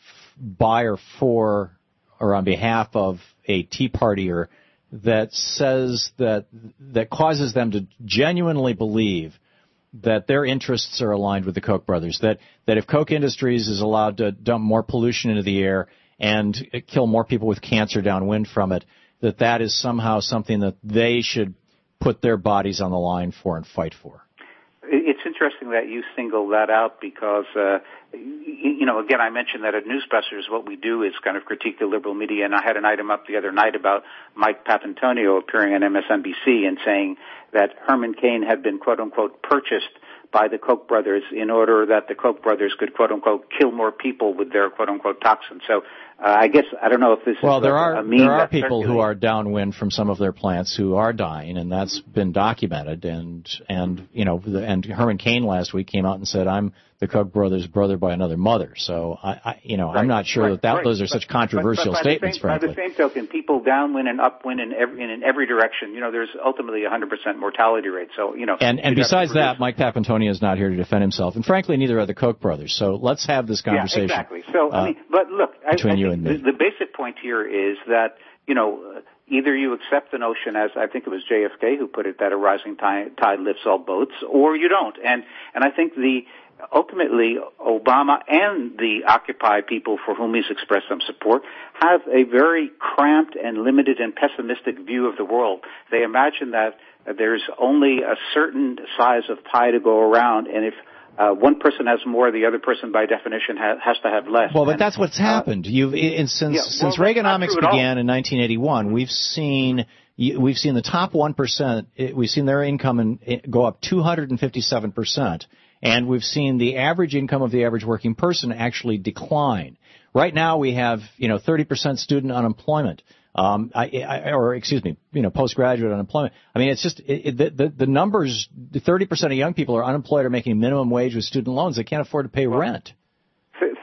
by or for or on behalf of a Tea Partier that says that that causes them to genuinely believe that their interests are aligned with the Koch brothers, that that if Koch Industries is allowed to dump more pollution into the air and kill more people with cancer downwind from it, that that is somehow something that they should put their bodies on the line for and fight for? It's interesting that you single that out because, uh, you know, again, I mentioned that at Newsbusters what we do is kind of critique the liberal media, and I had an item up the other night about Mike Papantonio appearing on M S N B C and saying that Herman Cain had been, quote-unquote, purchased by the Koch brothers in order that the Koch brothers could, quote-unquote, kill more people with their, quote-unquote, toxins. So uh, I guess, I don't know if this well, is there a, are, a meme there are that's people circulating. who are downwind from some of their plants who are dying, and that's been documented. And, and you know, the, and Herman Cain last week came out and said, I'm the Koch brothers' brother by another mother. So, I, I you know, Right, I'm not sure right, that, that right. those are but, such controversial but, but by statements, the same, frankly. By the same token, people downwind and upwind in every, in, in every direction. You know, there's ultimately a one hundred percent mortality rate. So, you know. And, and besides that, Mike Papantonio is not here to defend himself. And frankly, neither are the Koch brothers. So let's have this conversation. Yeah, exactly. So, uh, I mean, but look, I, I between think you and me. the, the basic point here is that, you know, either you accept the notion, as I think it was J F K who put it, that a rising tide, tide lifts all boats, or you don't. And, and I think the, ultimately, Obama and the Occupy people for whom he's expressed some support have a very cramped and limited and pessimistic view of the world. They imagine that there's only a certain size of pie to go around, and if uh, one person has more, the other person, by definition, ha- has to have less. Well, but and, that's what's uh, happened. You've in, since yeah, well, since that's not Reaganomics true at began all. in nineteen eighty-one, we've seen we've seen the top one percent. We've seen their income in, go up two hundred fifty-seven percent, and we've seen the average income of the average working person actually decline. Right now, we have you know thirty percent student unemployment. Um, I, I, or excuse me, you know, postgraduate unemployment. I mean, it's just it, it, the, the numbers. thirty percent of young people are unemployed or making minimum wage with student loans. They can't afford to pay rent.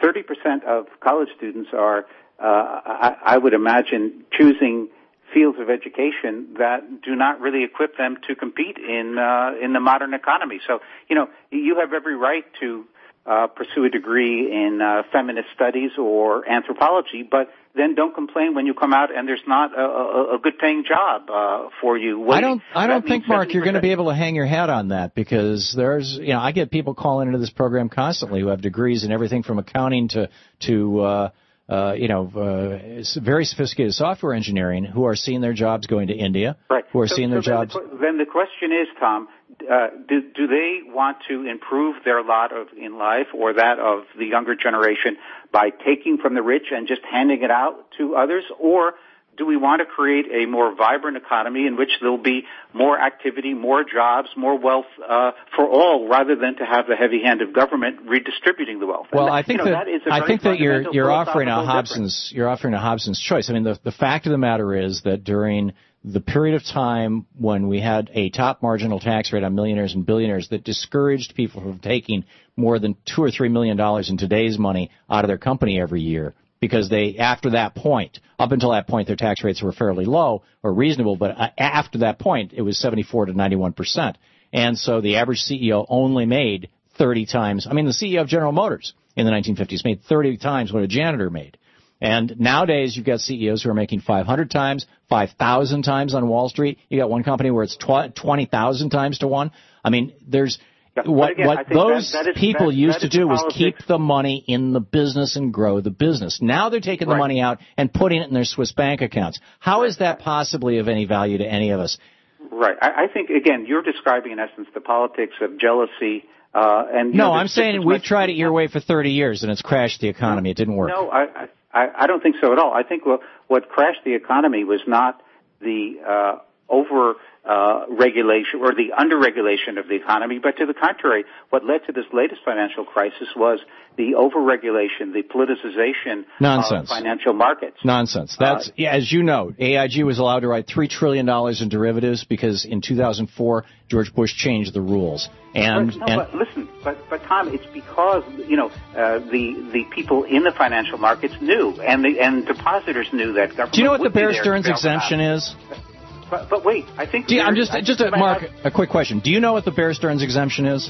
thirty percent of college students are, uh, I, I would imagine, choosing fields of education that do not really equip them to compete in uh, in the modern economy. So, you know, you have every right to uh, pursue a degree in uh, feminist studies or anthropology, but then don't complain when you come out and there's not a, a, a good paying job uh, for you. Waiting. I don't. I don't That think, means Mark, you're going to seventy percent. be able to hang your hat on that because there's, you know, I get people calling into this program constantly who have degrees in everything from accounting to to. Uh, Uh, you know, uh, very sophisticated software engineering who are seeing their jobs going to India, Right. who are so, seeing so their then jobs. The, que- then the question is, Tom, uh, do, do they want to improve their lot of in life or that of the younger generation by taking from the rich and just handing it out to others, or do we want to create a more vibrant economy in which there'll be more activity, more jobs, more wealth uh, for all, rather than to have the heavy hand of government redistributing the wealth? Well, And, I think you know, that, that is a I very think that you're fundamental you're offering a philosophical Hobson's you're offering a Hobson's choice. I mean, the the fact of the matter is that during the period of time when we had a top marginal tax rate on millionaires and billionaires that discouraged people from taking more than two or three million dollars in today's money out of their company every year. Because they, after that point, up until that point, their tax rates were fairly low or reasonable, but after that point, it was seventy-four to ninety-one percent. And so the average C E O only made thirty times. I mean, the C E O of General Motors in the nineteen fifties made thirty times what a janitor made. And nowadays, you've got C E Os who are making five hundred times, five thousand times on Wall Street. You got one company where it's twenty thousand times to one. I mean, there's... But What, again, I what think those that, that is, people that, used that to do was politics. keep the money in the business and grow the business. Now they're taking the Right. money out and putting it in their Swiss bank accounts. How is that possibly of any value to any of us? Right. I, I think, again, you're describing, in essence, the politics of jealousy. Uh, and you No, know, I'm there's just saying as we've much- tried it your way for thirty years and it's crashed the economy. It didn't work. No, I, I, I don't think so at all. I think what, what crashed the economy was not the uh, over uh, regulation or the under regulation of the economy, but to the contrary, what led to this latest financial crisis was the over regulation, the politicization Nonsense. of financial markets. Nonsense. That's, Uh, yeah, as you know, A I G was allowed to write three trillion dollars in derivatives because in two thousand four, George Bush changed the rules. And, But, no, and but listen, but, but Tom, it's because, you know, uh, the, the people in the financial markets knew, and the, and depositors knew that government do you know what the would be Bear there to Stearns bail them out. exemption is? But, but wait, I think... Do you, I'm there- just, I just think a, I Mark, have- a quick question. Do you know what the Bear Stearns exemption is?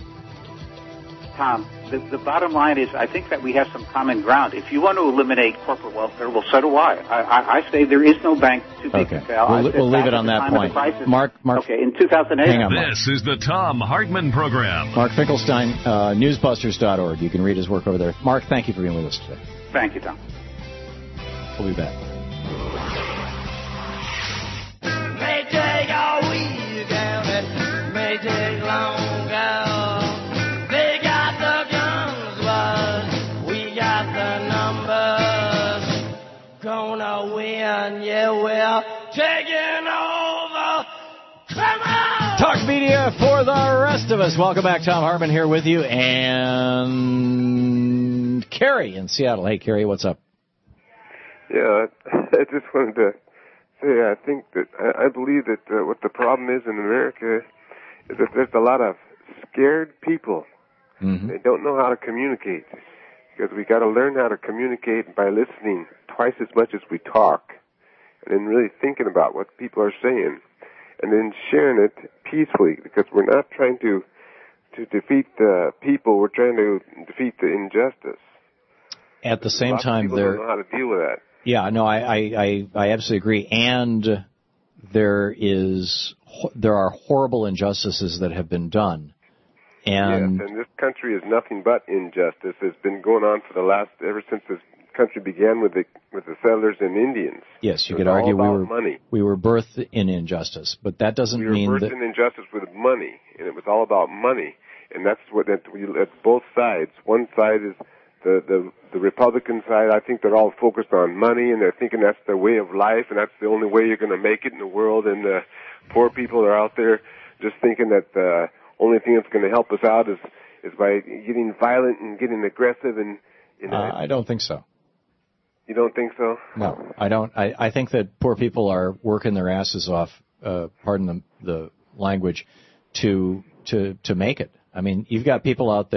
Tom, the, the bottom line is I think that we have some common ground. If you want to eliminate corporate welfare, well, so do I. I, I, I say there is no bank too big Okay. to fail. We'll, I said we'll leave back it at on the that time of the point. crisis- Mark, Mark, Okay, in two thousand eight... hang on, Mark. This is the Tom Hartman Program. Mark Finkelstein, uh, newsbusters dot org. You can read his work over there. Mark, thank you for being with us today. Thank you, Tom. We'll be back. May take a weekend, it may take longer. They got the guns, but we got the numbers. Gonna win, yeah, we're taking over. Come on! Talk media for the rest of us. Welcome back. Tom Hartman here with you. And Carrie in Seattle. Hey, Carrie, what's up? Yeah, I just wanted to say I think that I, I believe that uh, what the problem is in America is that there's a lot of scared people. Mm-hmm. They don't know how to communicate because we got to learn how to communicate by listening twice as much as we talk, and then really thinking about what people are saying, and then sharing it peacefully because we're not trying to to defeat the people. We're trying to defeat the injustice. At the same Lots of time, people there. don't know how to deal with that. Yeah, no, I, I, I, I absolutely agree. And there is, there are horrible injustices that have been done. And yes, and this country is nothing but injustice. It's been going on for the last, ever since this country began with the with the settlers and Indians. yes, you It could was all argue we about were money. we were birthed in injustice, but that doesn't We were mean birthed that. in injustice with money, and it was all about money. And that's what that we at both sides. One side is the the the Republican side. I think they're all focused on money, and they're thinking that's their way of life, and that's the only way you're going to make it in the world. And the poor people are out there just thinking that the only thing that's going to help us out is is by getting violent and getting aggressive. And you know, Uh, I don't think so. you don't think so? No, I don't. I, I think that poor people are working their asses off, uh, pardon the, the language, to to to make it. I mean, you've got people out there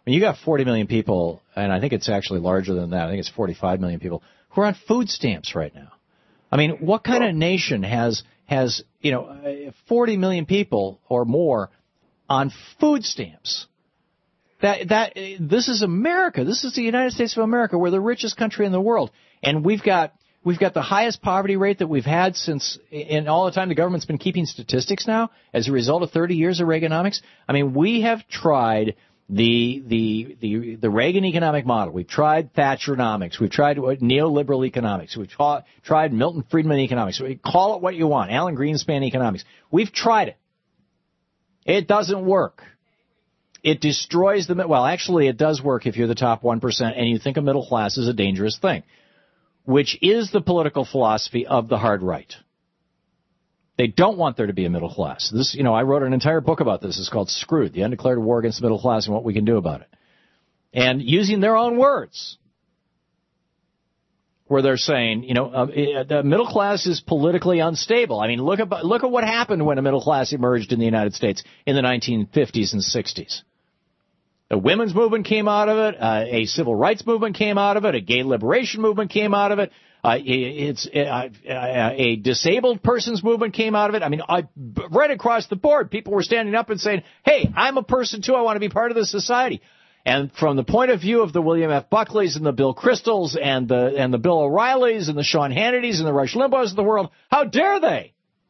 when you got forty million people, and I think it's actually larger than that, I think it's forty-five million people, who are on food stamps right now. I mean, what kind of nation has, has you know, forty million people or more on food stamps? That that this is America. This is the United States of America. We're the richest country in the world, and we've got we've got the highest poverty rate that we've had since in all the time the government's been keeping statistics now as a result of thirty years of Reaganomics. I mean, we have tried the the the the Reagan economic model. We've tried Thatcheronomics. We've tried neoliberal economics. We've tra- tried Milton Friedman economics. Call it what you want. Alan Greenspan economics. We've tried it. It doesn't work. It destroys the, well, actually it does work if you're the top one percent and you think a middle class is a dangerous thing, which is the political philosophy of the hard right. They don't want there to be a middle class. This, you know, I wrote an entire book about this. It's called Screwed, the Undeclared War Against the Middle Class and What We Can Do About It. And using their own words, where they're saying, you know, uh, the middle class is politically unstable. I mean, look at, look at what happened when a middle class emerged in the United States in the nineteen fifties and sixties. A women's movement came out of it. Uh, a civil rights movement came out of it. A gay liberation movement came out of it. Uh, it's uh, a disabled person's movement came out of it. I mean, I, right across the board, people were standing up and saying, hey, I'm a person, too. I want to be part of this society. And from the point of view of the William F. Buckleys and the Bill Kristols and the and the Bill O'Reillys and the Sean Hannitys and the Rush Limbaughs of the world, how dare they?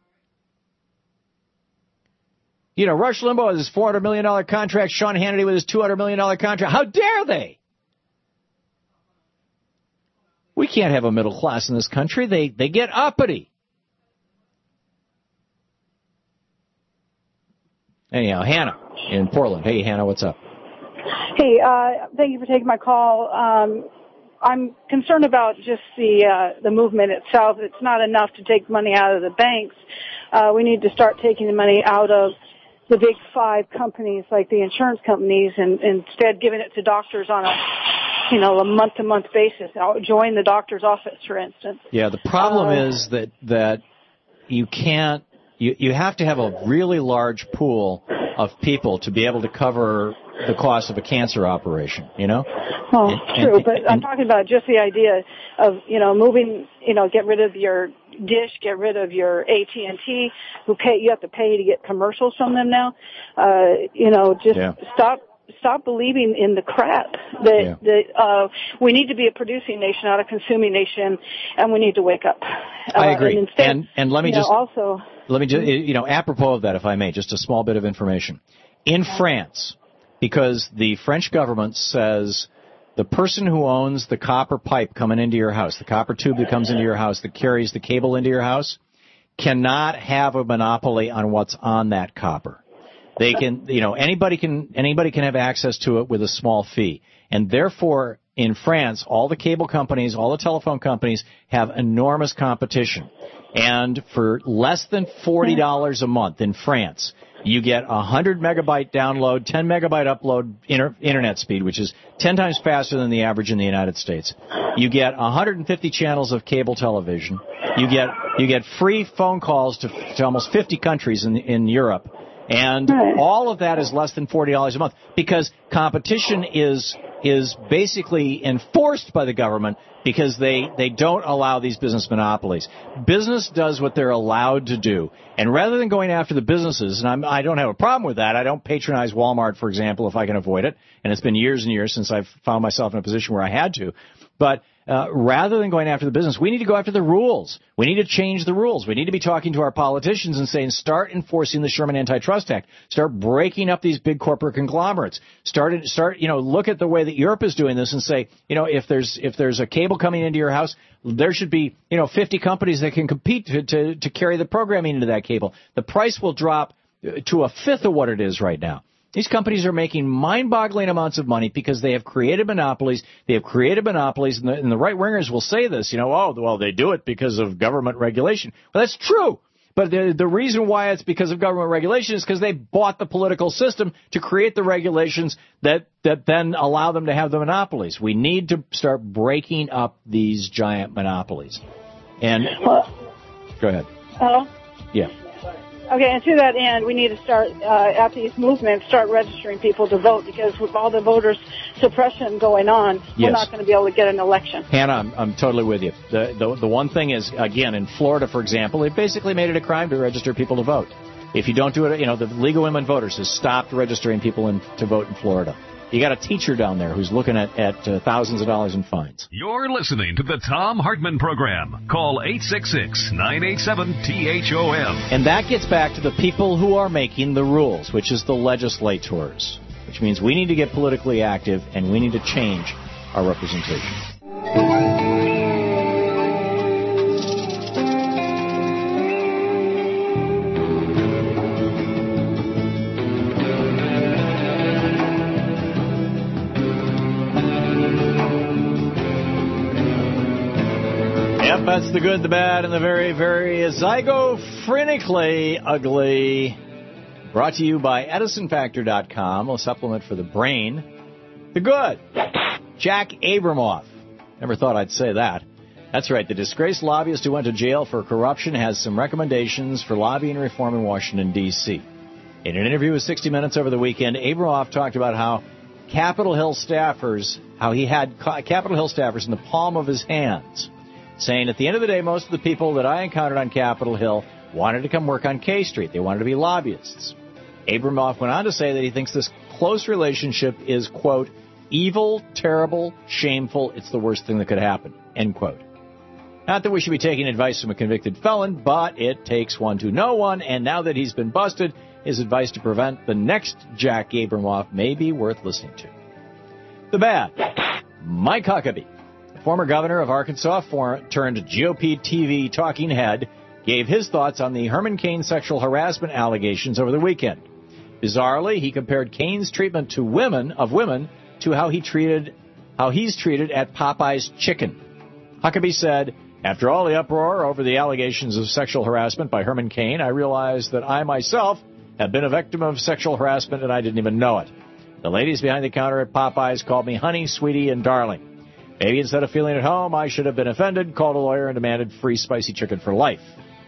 You know, Rush Limbaugh with his four hundred million dollars contract, Sean Hannity with his two hundred million dollars contract. How dare they? We can't have a middle class in this country. They they get uppity. Anyhow, Hannah in Portland. Hey, Hannah, what's up? Hey, uh, thank you for taking my call. Um, I'm concerned about just the uh, the movement itself. It's not enough to take money out of the banks. Uh, we need to start taking the money out of the big five companies like the insurance companies and, and instead giving it to doctors on a, you know, a month-to-month basis. I'll join the doctor's office, for instance. Yeah, the problem uh, is that that you can't, you, you have to have a really large pool of people to be able to cover the cost of a cancer operation, you know? Well, and, true, and, but and, I'm talking about just the idea of, you know, moving, you know, get rid of your Dish, get rid of your A T and T, who pay, you have to pay to get commercials from them now. Uh, you know, just yeah. stop, stop believing in the crap that, Yeah. that, uh, we need to be a producing nation, not a consuming nation, and we need to wake up. Uh, I agree. And, instead, and, and let me you know, just, also, let me just, you know, apropos of that, if I may, just a small bit of information. In France, because the French government says the person who owns the copper pipe coming into your house, the copper tube that comes into your house that carries the cable into your house, cannot have a monopoly on what's on that copper. They can, you know, anybody can, anybody can have access to it with a small fee. And therefore, in France, all the cable companies, all the telephone companies have enormous competition. And for less than forty dollars a month in France, you get a one hundred megabyte download, ten megabyte upload inter- internet speed, which is ten times faster than the average in the United States. You get one hundred fifty channels of cable television. You get you get free phone calls to, to almost fifty countries in in Europe. And all of that is less than forty dollars a month because competition is is basically enforced by the government because they, they don't allow these business monopolies. Business does what they're allowed to do. And rather than going after the businesses, and I'm, I don't have a problem with that. I don't patronize Walmart, for example, if I can avoid it. And it's been years and years since I've found myself in a position where I had to. But uh, rather than going after the business, we need to go after the rules. We need to change the rules. We need to be talking to our politicians and saying, start enforcing the Sherman Antitrust Act. Start breaking up these big corporate conglomerates. Start, start, you know, look at the way that Europe is doing this and say, you know, if there's if there's a cable coming into your house, there should be, you know, fifty companies that can compete to, to, to carry the programming into that cable. The price will drop to a fifth of what it is right now. These companies are making mind-boggling amounts of money because they have created monopolies. They have created monopolies, and the, and the right-wingers will say this, you know, oh, well, they do it because of government regulation. Well, that's true. But the, the reason why it's because of government regulation is because they bought the political system to create the regulations that, that then allow them to have the monopolies. We need to start breaking up these giant monopolies. And well, go ahead. Hello? Yeah. Okay, and to that end, we need to start, uh, after these movements, start registering people to vote, because with all the voter suppression going on, Yes. we're not going to be able to get an election. Hannah, I'm, I'm totally with you. The, the the one thing is, again, in Florida, for example, they basically made it a crime to register people to vote. If you don't do it, you know, the League of Women Voters has stopped registering people in, to vote in Florida. You got a teacher down there who's looking at, at uh, thousands of dollars in fines. You're listening to the Tom Hartman Program. Call eight six six, nine eight seven, T H O M. And that gets back to the people who are making the rules, which is the legislators, which means we need to get politically active and we need to change our representation. Yep, that's the good, the bad, and the very, very zygophrenically ugly. Brought to you by Edison Factor dot com, a supplement for the brain. The good, Jack Abramoff. Never thought I'd say that. That's right, the disgraced lobbyist who went to jail for corruption has some recommendations for lobbying reform in Washington, D C In an interview with sixty minutes over the weekend, Abramoff talked about how Capitol Hill staffers, how he had Capitol Hill staffers in the palm of his hands, saying, at the end of the day, most of the people that I encountered on Capitol Hill wanted to come work on K Street. They wanted to be lobbyists. Abramoff went on to say that he thinks this close relationship is, quote, evil, terrible, shameful. It's the worst thing that could happen, end quote. Not that we should be taking advice from a convicted felon, but it takes one to know one, and now that he's been busted, his advice to prevent the next Jack Abramoff may be worth listening to. The bad, Mike Huckabee, former governor of Arkansas for, turned G O P T V talking head, gave his thoughts on the Herman Cain sexual harassment allegations over the weekend. Bizarrely, he compared Cain's treatment to women of women to how he treated how he's treated at Popeye's Chicken. Huckabee said, after all the uproar over the allegations of sexual harassment by Herman Cain, I realized that I myself have been a victim of sexual harassment and I didn't even know it. The ladies behind the counter at Popeye's called me honey, sweetie, and darling. Maybe instead of feeling at home, I should have been offended, called a lawyer, and demanded free spicy chicken for life.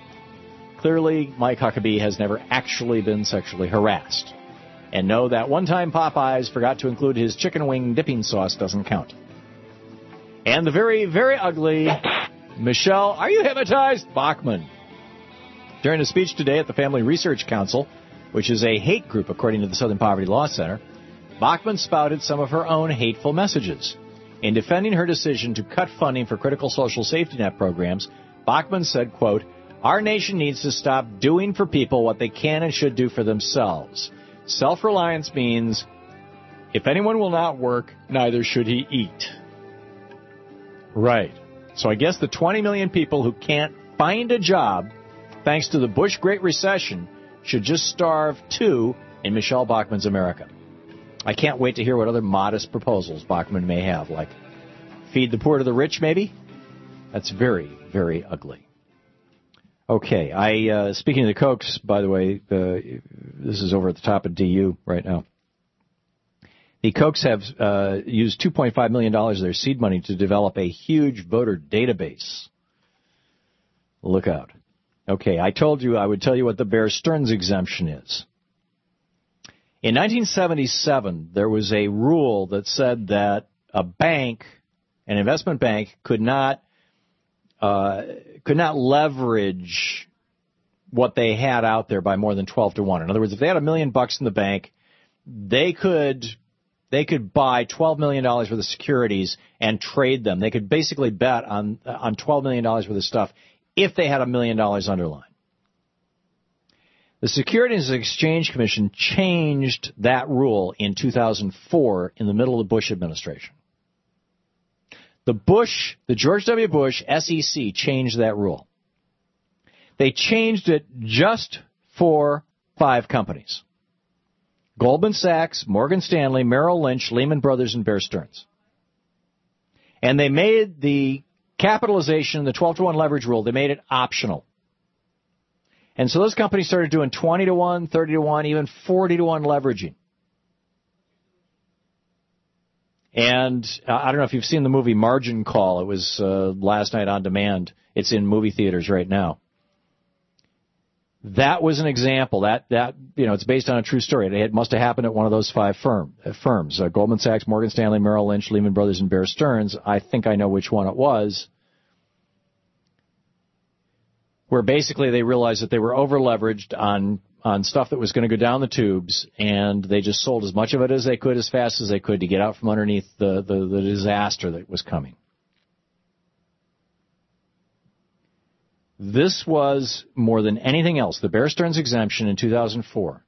Clearly, Mike Huckabee has never actually been sexually harassed. And no, that one time Popeyes forgot to include his chicken wing dipping sauce doesn't count. And the very, very ugly Michelle, are you hypnotized? Bachmann. During a speech today at the Family Research Council, which is a hate group according to the Southern Poverty Law Center, Bachmann spouted some of her own hateful messages. In defending her decision to cut funding for critical social safety net programs, Bachmann said, quote, our nation needs to stop doing for people what they can and should do for themselves. Self-reliance means if anyone will not work, neither should he eat. Right. So I guess the twenty million people who can't find a job, thanks to the Bush Great Recession, should just starve too in Michelle Bachmann's America. I can't wait to hear what other modest proposals Bachmann may have, like feed the poor to the rich, maybe? That's very, very ugly. Okay, I uh, speaking of the Kochs, by the way, uh, this is over at the top of D U right now. The Kochs have uh, used two point five million dollars of their seed money to develop a huge voter database. Look out. Okay, I told you I would tell you what the Bear Stearns exemption is. In nineteen seventy-seven, there was a rule that said that a bank, an investment bank, could not uh, could not leverage what they had out there by more than twelve to one. In other words, if they had a million bucks in the bank, they could they could buy twelve million dollars worth of securities and trade them. They could basically bet on on twelve million dollars worth of stuff if they had a million dollars underlying. The Securities and Exchange Commission changed that rule in two thousand four in the middle of the Bush administration. The Bush, the George W. Bush S E C changed that rule. They changed it just for five companies: Goldman Sachs, Morgan Stanley, Merrill Lynch, Lehman Brothers, and Bear Stearns. And they made the capitalization, the twelve to one leverage rule, they made it optional. And so those companies started doing twenty to one, thirty to one, even forty to one leveraging. And uh, I don't know if you've seen the movie Margin Call. It was uh, last night on demand. It's in movie theaters right now. That was an example. That, that you know, it's based on a true story. It must have happened at one of those five firm, uh, firms, uh, Goldman Sachs, Morgan Stanley, Merrill Lynch, Lehman Brothers, and Bear Stearns. I think I know which one it was, where basically they realized that they were over-leveraged on, on stuff that was going to go down the tubes, and they just sold as much of it as they could as fast as they could to get out from underneath the, the, the disaster that was coming. This was, more than anything else, the Bear Stearns exemption in two thousand four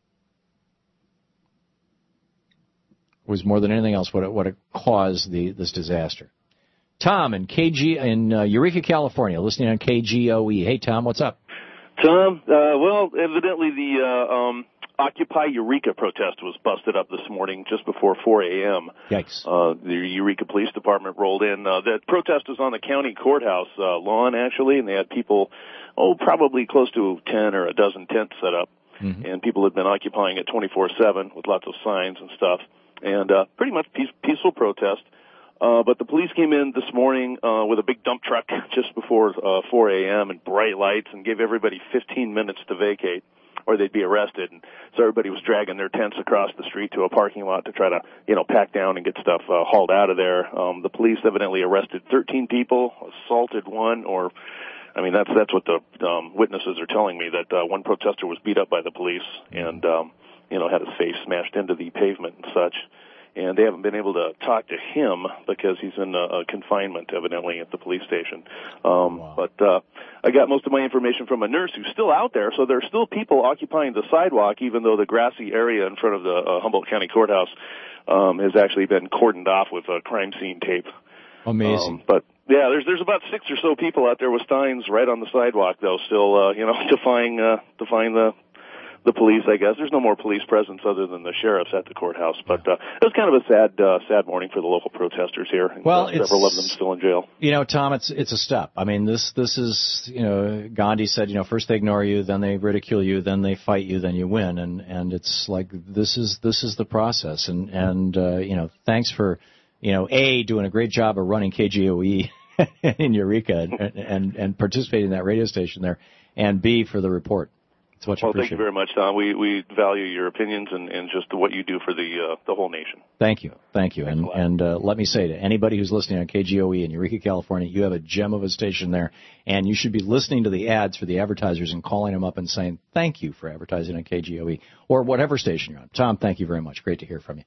was more than anything else what it, what it caused the, this disaster. Tom in K G in uh, Eureka, California, listening on K G O E. Hey, Tom, what's up? Tom, uh, well, evidently the uh, um, Occupy Eureka protest was busted up this morning just before four a.m. Yikes. Uh, the Eureka Police Department rolled in. Uh, the protest was on the county courthouse uh, lawn, actually, and they had people, oh, probably close to ten or a dozen tents set up. Mm-hmm. And people had been occupying it twenty-four seven with lots of signs and stuff. And uh, pretty much peace, peaceful protest. Uh, but the police came in this morning uh, with a big dump truck just before uh, four a.m. and bright lights and gave everybody fifteen minutes to vacate or they'd be arrested. And so everybody was dragging their tents across the street to a parking lot to try to, you know, pack down and get stuff uh, hauled out of there. Um, the police evidently arrested thirteen people, assaulted one, or, I mean, that's that's what the um, witnesses are telling me, that uh, one protester was beat up by the police and, um, you know, had his face smashed into the pavement and such. And they haven't been able to talk to him because he's in uh, confinement, evidently, at the police station. Um, wow. But uh, I got most of my information from a nurse who's still out there, so there are still people occupying the sidewalk, even though the grassy area in front of the uh, Humboldt County Courthouse um, has actually been cordoned off with uh, crime scene tape. Amazing. Um, but yeah, there's there's about six or so people out there with signs right on the sidewalk, though, still uh, you know defying uh, defying the. the police, I guess. There's no more police presence other than the sheriffs at the courthouse. But uh, it was kind of a sad uh, sad morning for the local protesters here. And, well, uh, several of them still in jail. You know, Tom, it's it's a step. I mean, this this is, you know, Gandhi said, you know, first they ignore you, then they ridicule you, then they fight you, then you win. And, and it's like this is this is the process. And, and uh, you know, thanks for, you know, A, doing a great job of running K G O E in Eureka and, and, and participating in that radio station there, and B, for the report. It's much well, appreciated. thank you very much, Tom. We we value your opinions and, and just what you do for the uh, the whole nation. Thank you, thank you, Thanks and and uh, let me say to anybody who's listening on K G O E in Eureka, California, you have a gem of a station there, and you should be listening to the ads for the advertisers and calling them up and saying thank you for advertising on K G O E or whatever station you're on. Tom, thank you very much. Great to hear from you.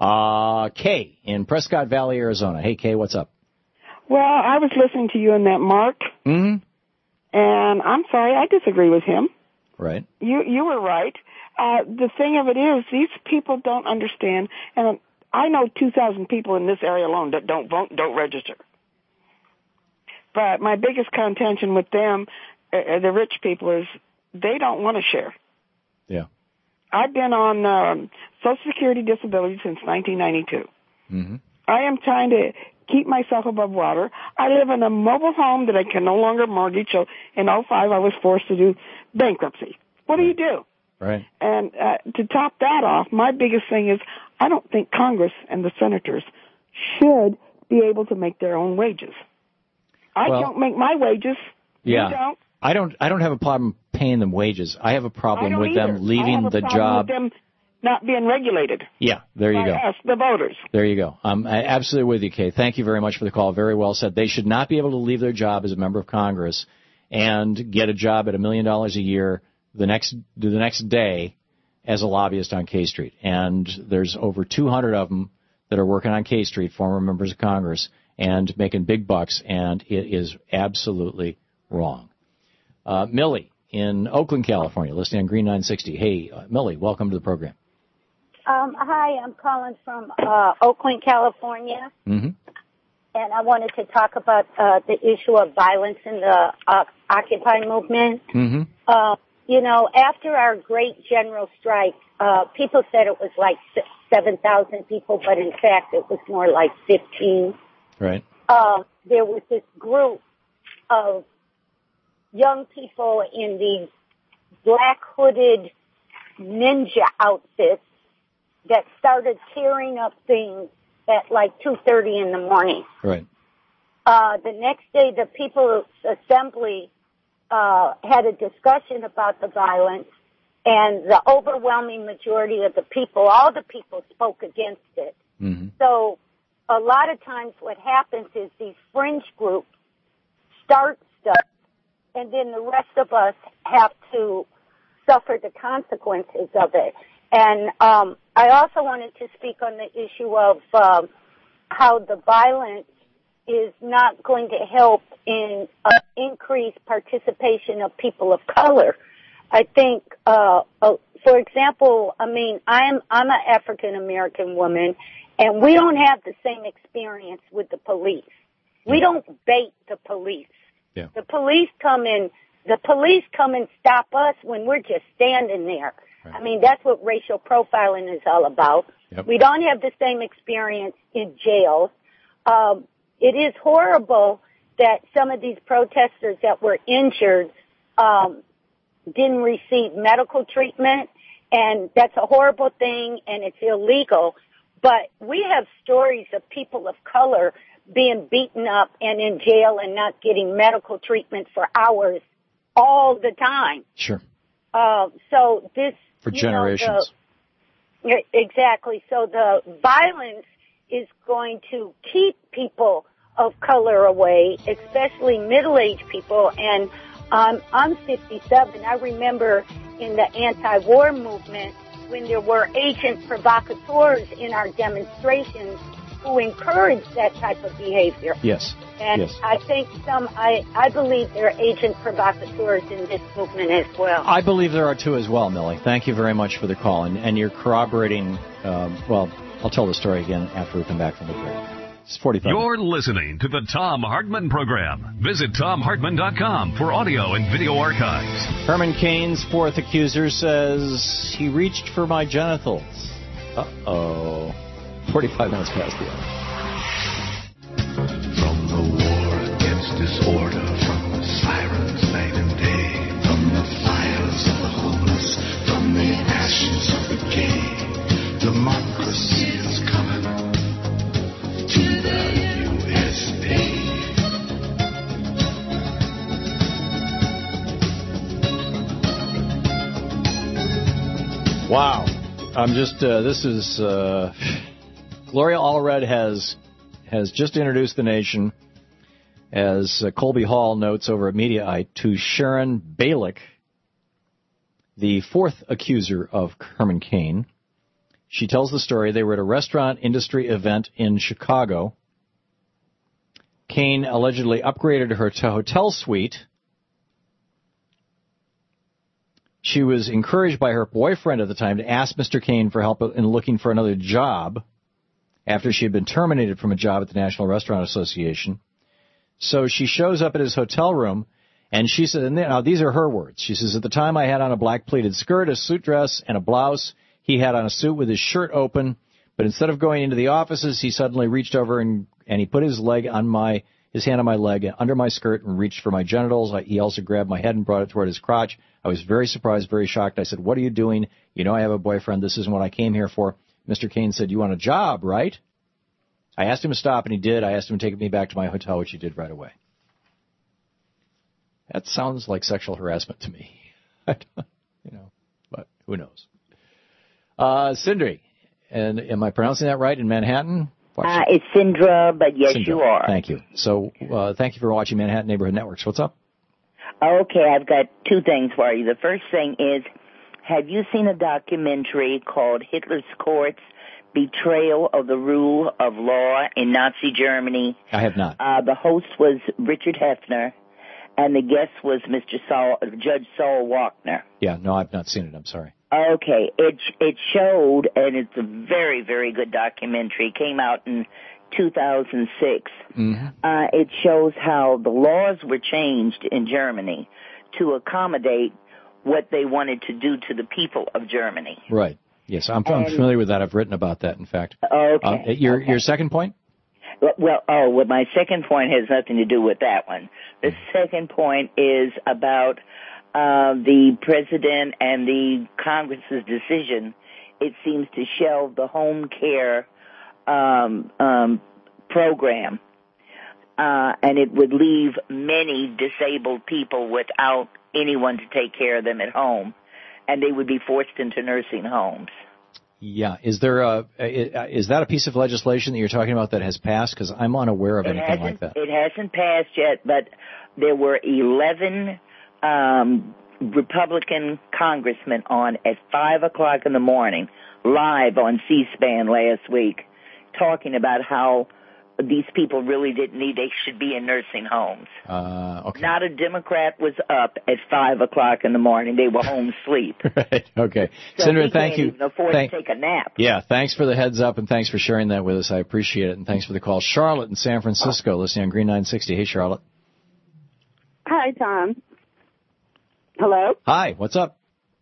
Uh, Kay in Prescott Valley, Arizona. Hey, Kay, what's up? Well, I was listening to you and that Mark, mm-hmm. and I'm sorry, I disagree with him. Right. You you were right. Uh, the thing of it is, these people don't understand, and I know two thousand people in this area alone that don't vote, don't register. But my biggest contention with them, uh, the rich people, is they don't want to share. Yeah. I've been on um, Social Security disability since nineteen ninety-two. Mm-hmm. I am trying to keep myself above water. I live in a mobile home that I can no longer mortgage, so in oh five I was forced to do bankruptcy. What do you do? Right. And uh, to top that off, my biggest thing is I don't think Congress and the senators should be able to make their own wages. I well, don't make my wages. Yeah. You don't. I don't I don't have a problem paying them wages. I have a problem I don't with either. them leaving I have a the problem job. with them not being regulated. Yeah, there you by go. us, the voters. There you go. I'm absolutely with you, Kay. Thank you very much for the call. Very well said. They should not be able to leave their job as a member of Congress and get a job at a million dollars a year the next the next day as a lobbyist on K Street. And there's over two hundred of them that are working on K Street, former members of Congress, and making big bucks, and it is absolutely wrong. Uh, Millie in Oakland, California, listening on Green nine sixty. Hey, uh, Millie, welcome to the program. Um, hi, I'm calling from uh, Oakland, California, Mm-hmm. and I wanted to talk about uh, the issue of violence in the uh, Occupy movement. Mm-hmm. Uh, you know, after our great general strike, uh, people said it was like seven thousand people, but in fact it was more like fifteen. Right. Uh, there was this group of young people in these black hooded ninja outfits that started tearing up things at like two thirty in the morning. Right. Uh, the next day, the People's Assembly uh, had a discussion about the violence, and the overwhelming majority of the people, all the people, spoke against it. Mm-hmm. So a lot of times what happens is these fringe groups start stuff, and then the rest of us have to suffer the consequences of it. And um, I also wanted to speak on the issue of um, how the violence is not going to help in uh, increased participation of people of color. I think, uh, uh, for example, I mean, I'm I'm an African American woman, and we don't have the same experience with the police. We don't bait the police. Yeah. The police come in. The police come and stop us when we're just standing there. Right. I mean, that's what racial profiling is all about. Yep. We don't have the same experience in jails. Um, it is horrible that some of these protesters that were injured um, didn't receive medical treatment, and that's a horrible thing, and it's illegal. But we have stories of people of color being beaten up and in jail and not getting medical treatment for hours all the time. Sure. Uh, so this... For you generations. Know, the, exactly. So the violence is going to keep people of color away, especially middle-aged people. And um, I'm fifty-seven. I remember in the anti-war movement when there were agent provocateurs in our demonstrations who encouraged that type of behavior. Yes. And yes. I think some, I, I believe there are agent provocateurs in this movement as well. I believe there are too as well, Millie. Thank you very much for the call. And, and you're corroborating, um, well, I'll tell the story again after we come back from the break. It's forty-five. You're listening to the Thom Hartmann Program. Visit Thom Hartmann dot com for audio and video archives. Herman Cain's fourth accuser says he reached for my genitals. Uh-oh. forty-five minutes past the hour. From the war against disorder, from the sirens night and day, from the fires of the homeless, from the ashes of the gay, democracy is coming to the U S A. Wow. I'm just, uh, this is, uh, Gloria Allred has has just introduced the nation, as uh, Colby Hall notes over at Mediaite, to Sharon Balick, the fourth accuser of Herman Cain. She tells the story. They were at a restaurant industry event in Chicago. Cain allegedly upgraded her to hotel suite. She was encouraged by her boyfriend at the time to ask Mister Cain for help in looking for another job after she had been terminated from a job at the National Restaurant Association. So she shows up at his hotel room, and she said, and now these are her words. She says, at the time I had on a black pleated skirt, a suit dress, and a blouse. He had on a suit with his shirt open, but instead of going into the offices, he suddenly reached over and, and he put his leg on my, his hand on my leg under my skirt and reached for my genitals. I, he also grabbed my head and brought it toward his crotch. I was very surprised, very shocked. I said, what are you doing? You know I have a boyfriend. This isn't what I came here for. Mister Cain said, you want a job, right? I asked him to stop, and he did. I asked him to take me back to my hotel, which he did right away. That sounds like sexual harassment to me. I don't, you know, but who knows? Uh, Sindri, and am I pronouncing that right in Manhattan? Uh, it's Sindra, but yes, Sindra. you are. Thank you. So uh, thank you for watching Manhattan Neighborhood Networks. What's up? Okay, I've got two things for you. The first thing is, have you seen a documentary called Hitler's Courts, Betrayal of the Rule of Law in Nazi Germany? I have not. Uh, the host was Richard Hefner, and the guest was Mister Saul, Judge Saul Wagner. Yeah, no, I've not seen it. I'm sorry. Okay, it it showed, and it's a very, very good documentary. It came out in two thousand six. Mm-hmm. Uh, it shows how the laws were changed in Germany to accommodate what they wanted to do to the people of Germany. Right. Yes, I'm, I'm And- familiar with that. I've written about that, in fact. Okay. Uh, your okay. your second point? Well, oh, well, my second point has nothing to do with that one. The second point is about uh, the president and the Congress's decision. It seems to shelve the home care um, um, program. uh, and it would leave many disabled people without anyone to take care of them at home, and they would be forced into nursing homes. Yeah. Is there a, is that a piece of legislation that you're talking about that has passed? Because I'm unaware of It anything like hasn't, that. it hasn't passed yet, but there were eleven um, Republican congressmen on at five o'clock in the morning, live on C-SPAN last week, talking about how these people really didn't need, they should be in nursing homes. Uh, okay. Not a Democrat was up at five o'clock in the morning. They were home asleep. Right. Okay. So Senator, we thank can't you. even afford Thank- to take a nap. Yeah, thanks for the heads up and thanks for sharing that with us. I appreciate it. And thanks for the call. Charlotte in San Francisco, listening on Green nine sixty. Hey, Charlotte. Hi, Tom. Hello? Hi, what's up?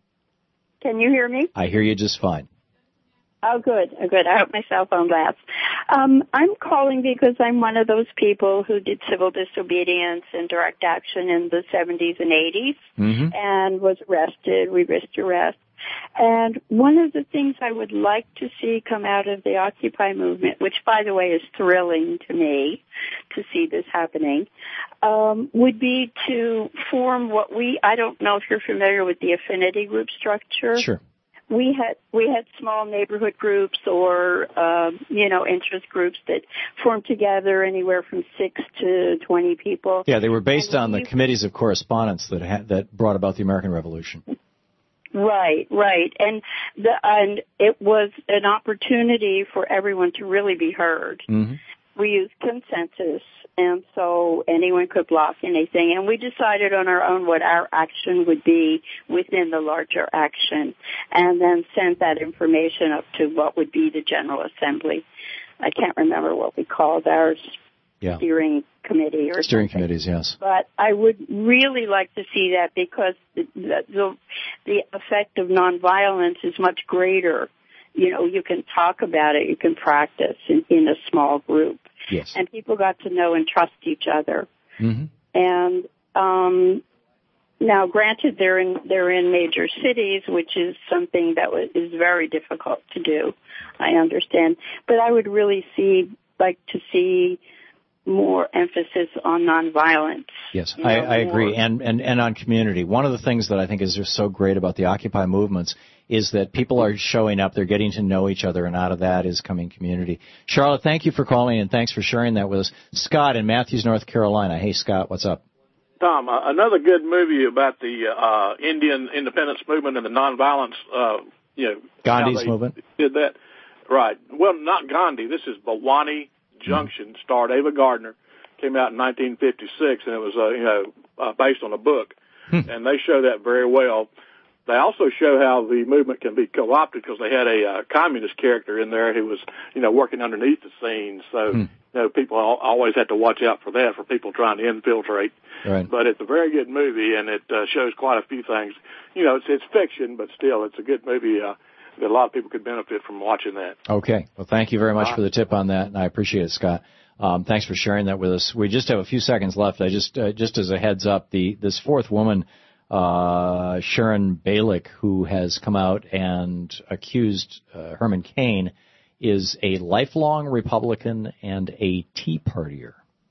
Can you hear me? I hear you just fine. Oh, good. Oh, good. I hope my cell phone lasts. Um, I'm calling because I'm one of those people who did civil disobedience and direct action in the seventies and eighties Mm-hmm. and was arrested. We risked arrest. And one of the things I would like to see come out of the Occupy movement, which, by the way, is thrilling to me to see this happening, um, would be to form what we, I don't know if you're familiar with the affinity group structure. Sure. We had we had small neighborhood groups or um, you know interest groups that formed together anywhere from six to twenty people. Yeah, they were based on the committees of correspondence that ha- that brought about the American Revolution. Right, right, and the and it was an opportunity for everyone to really be heard. Mm-hmm. We used consensus, and so anyone could block anything. And we decided on our own what our action would be within the larger action, and then sent that information up to what would be the General Assembly. I can't remember what we called ours, Yeah. steering committee or Steering something. committees, yes. But I would really like to see that because the, the, the effect of nonviolence is much greater. You know, you can talk about it, you can practice in, in a small group. Yes. And people got to know and trust each other. Mm-hmm. And um, now, granted, they're in they're in major cities, which is something that was, is very difficult to do. I understand, but I would really see like to see more emphasis on nonviolence. Yes, You know, I, I agree, more- and, and and on community. One of the things that I think is just so great about the Occupy movements is that people are showing up, they're getting to know each other, and out of that is coming community. Charlotte, thank you for calling, and thanks for sharing that with us. Scott in Matthews, North Carolina. Hey, Scott, what's up? Tom, uh, another good movie about the uh, Indian independence movement and the nonviolence, uh, you know, Gandhi's how they movement? did that. Right. Well, not Gandhi. This is Bhawani Junction, mm-hmm. starred Ava Gardner, came out in nineteen fifty-six, and it was, uh, you know, uh, based on a book. And they show that very well. They also show how the movement can be co-opted because they had a uh, communist character in there who was, you know, working underneath the scenes. So, Hmm. you know, people al- always have to watch out for that, for people trying to infiltrate. Right. But it's a very good movie, and it uh, shows quite a few things. You know, it's, it's fiction, but still, it's a good movie uh, that a lot of people could benefit from watching that. Okay. Well, thank you very much Uh, for the tip on that, and I appreciate it, Scott. Um, thanks for sharing that with us. We just have a few seconds left. I just, uh, just as a heads up, the this fourth woman, uh, Sharon Balick, who has come out and accused uh, Herman Cain, is a lifelong Republican and a Tea Partier.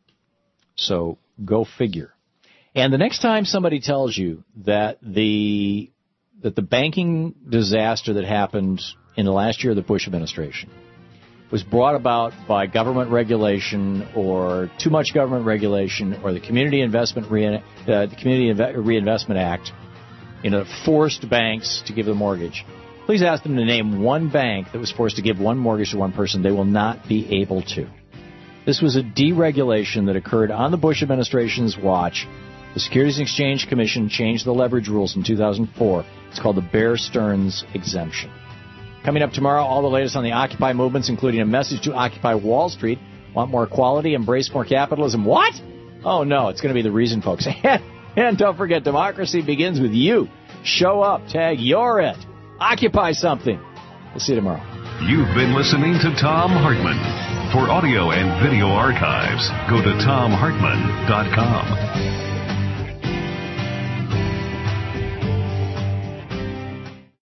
So go figure. And the next time somebody tells you that the that the banking disaster that happened in the last year of the Bush administration was brought about by government regulation or too much government regulation or the Community Investment Re- uh, the Community Inve- Reinvestment Act, you know, forced banks to give the mortgage. Please ask them to name one bank that was forced to give one mortgage to one person. They will not be able to. This was a deregulation that occurred on the Bush administration's watch. The Securities and Exchange Commission changed the leverage rules in two thousand four. It's called the Bear Stearns exemption. Coming up tomorrow, all the latest on the Occupy movements, including a message to Occupy Wall Street. Want more equality? Embrace more capitalism? What? Oh, no, it's going to be the reason, folks. And don't forget, democracy begins with you. Show up. Tag you're it. Occupy something. We'll see you tomorrow. You've been listening to Tom Hartman. For audio and video archives, go to tom hartman dot com.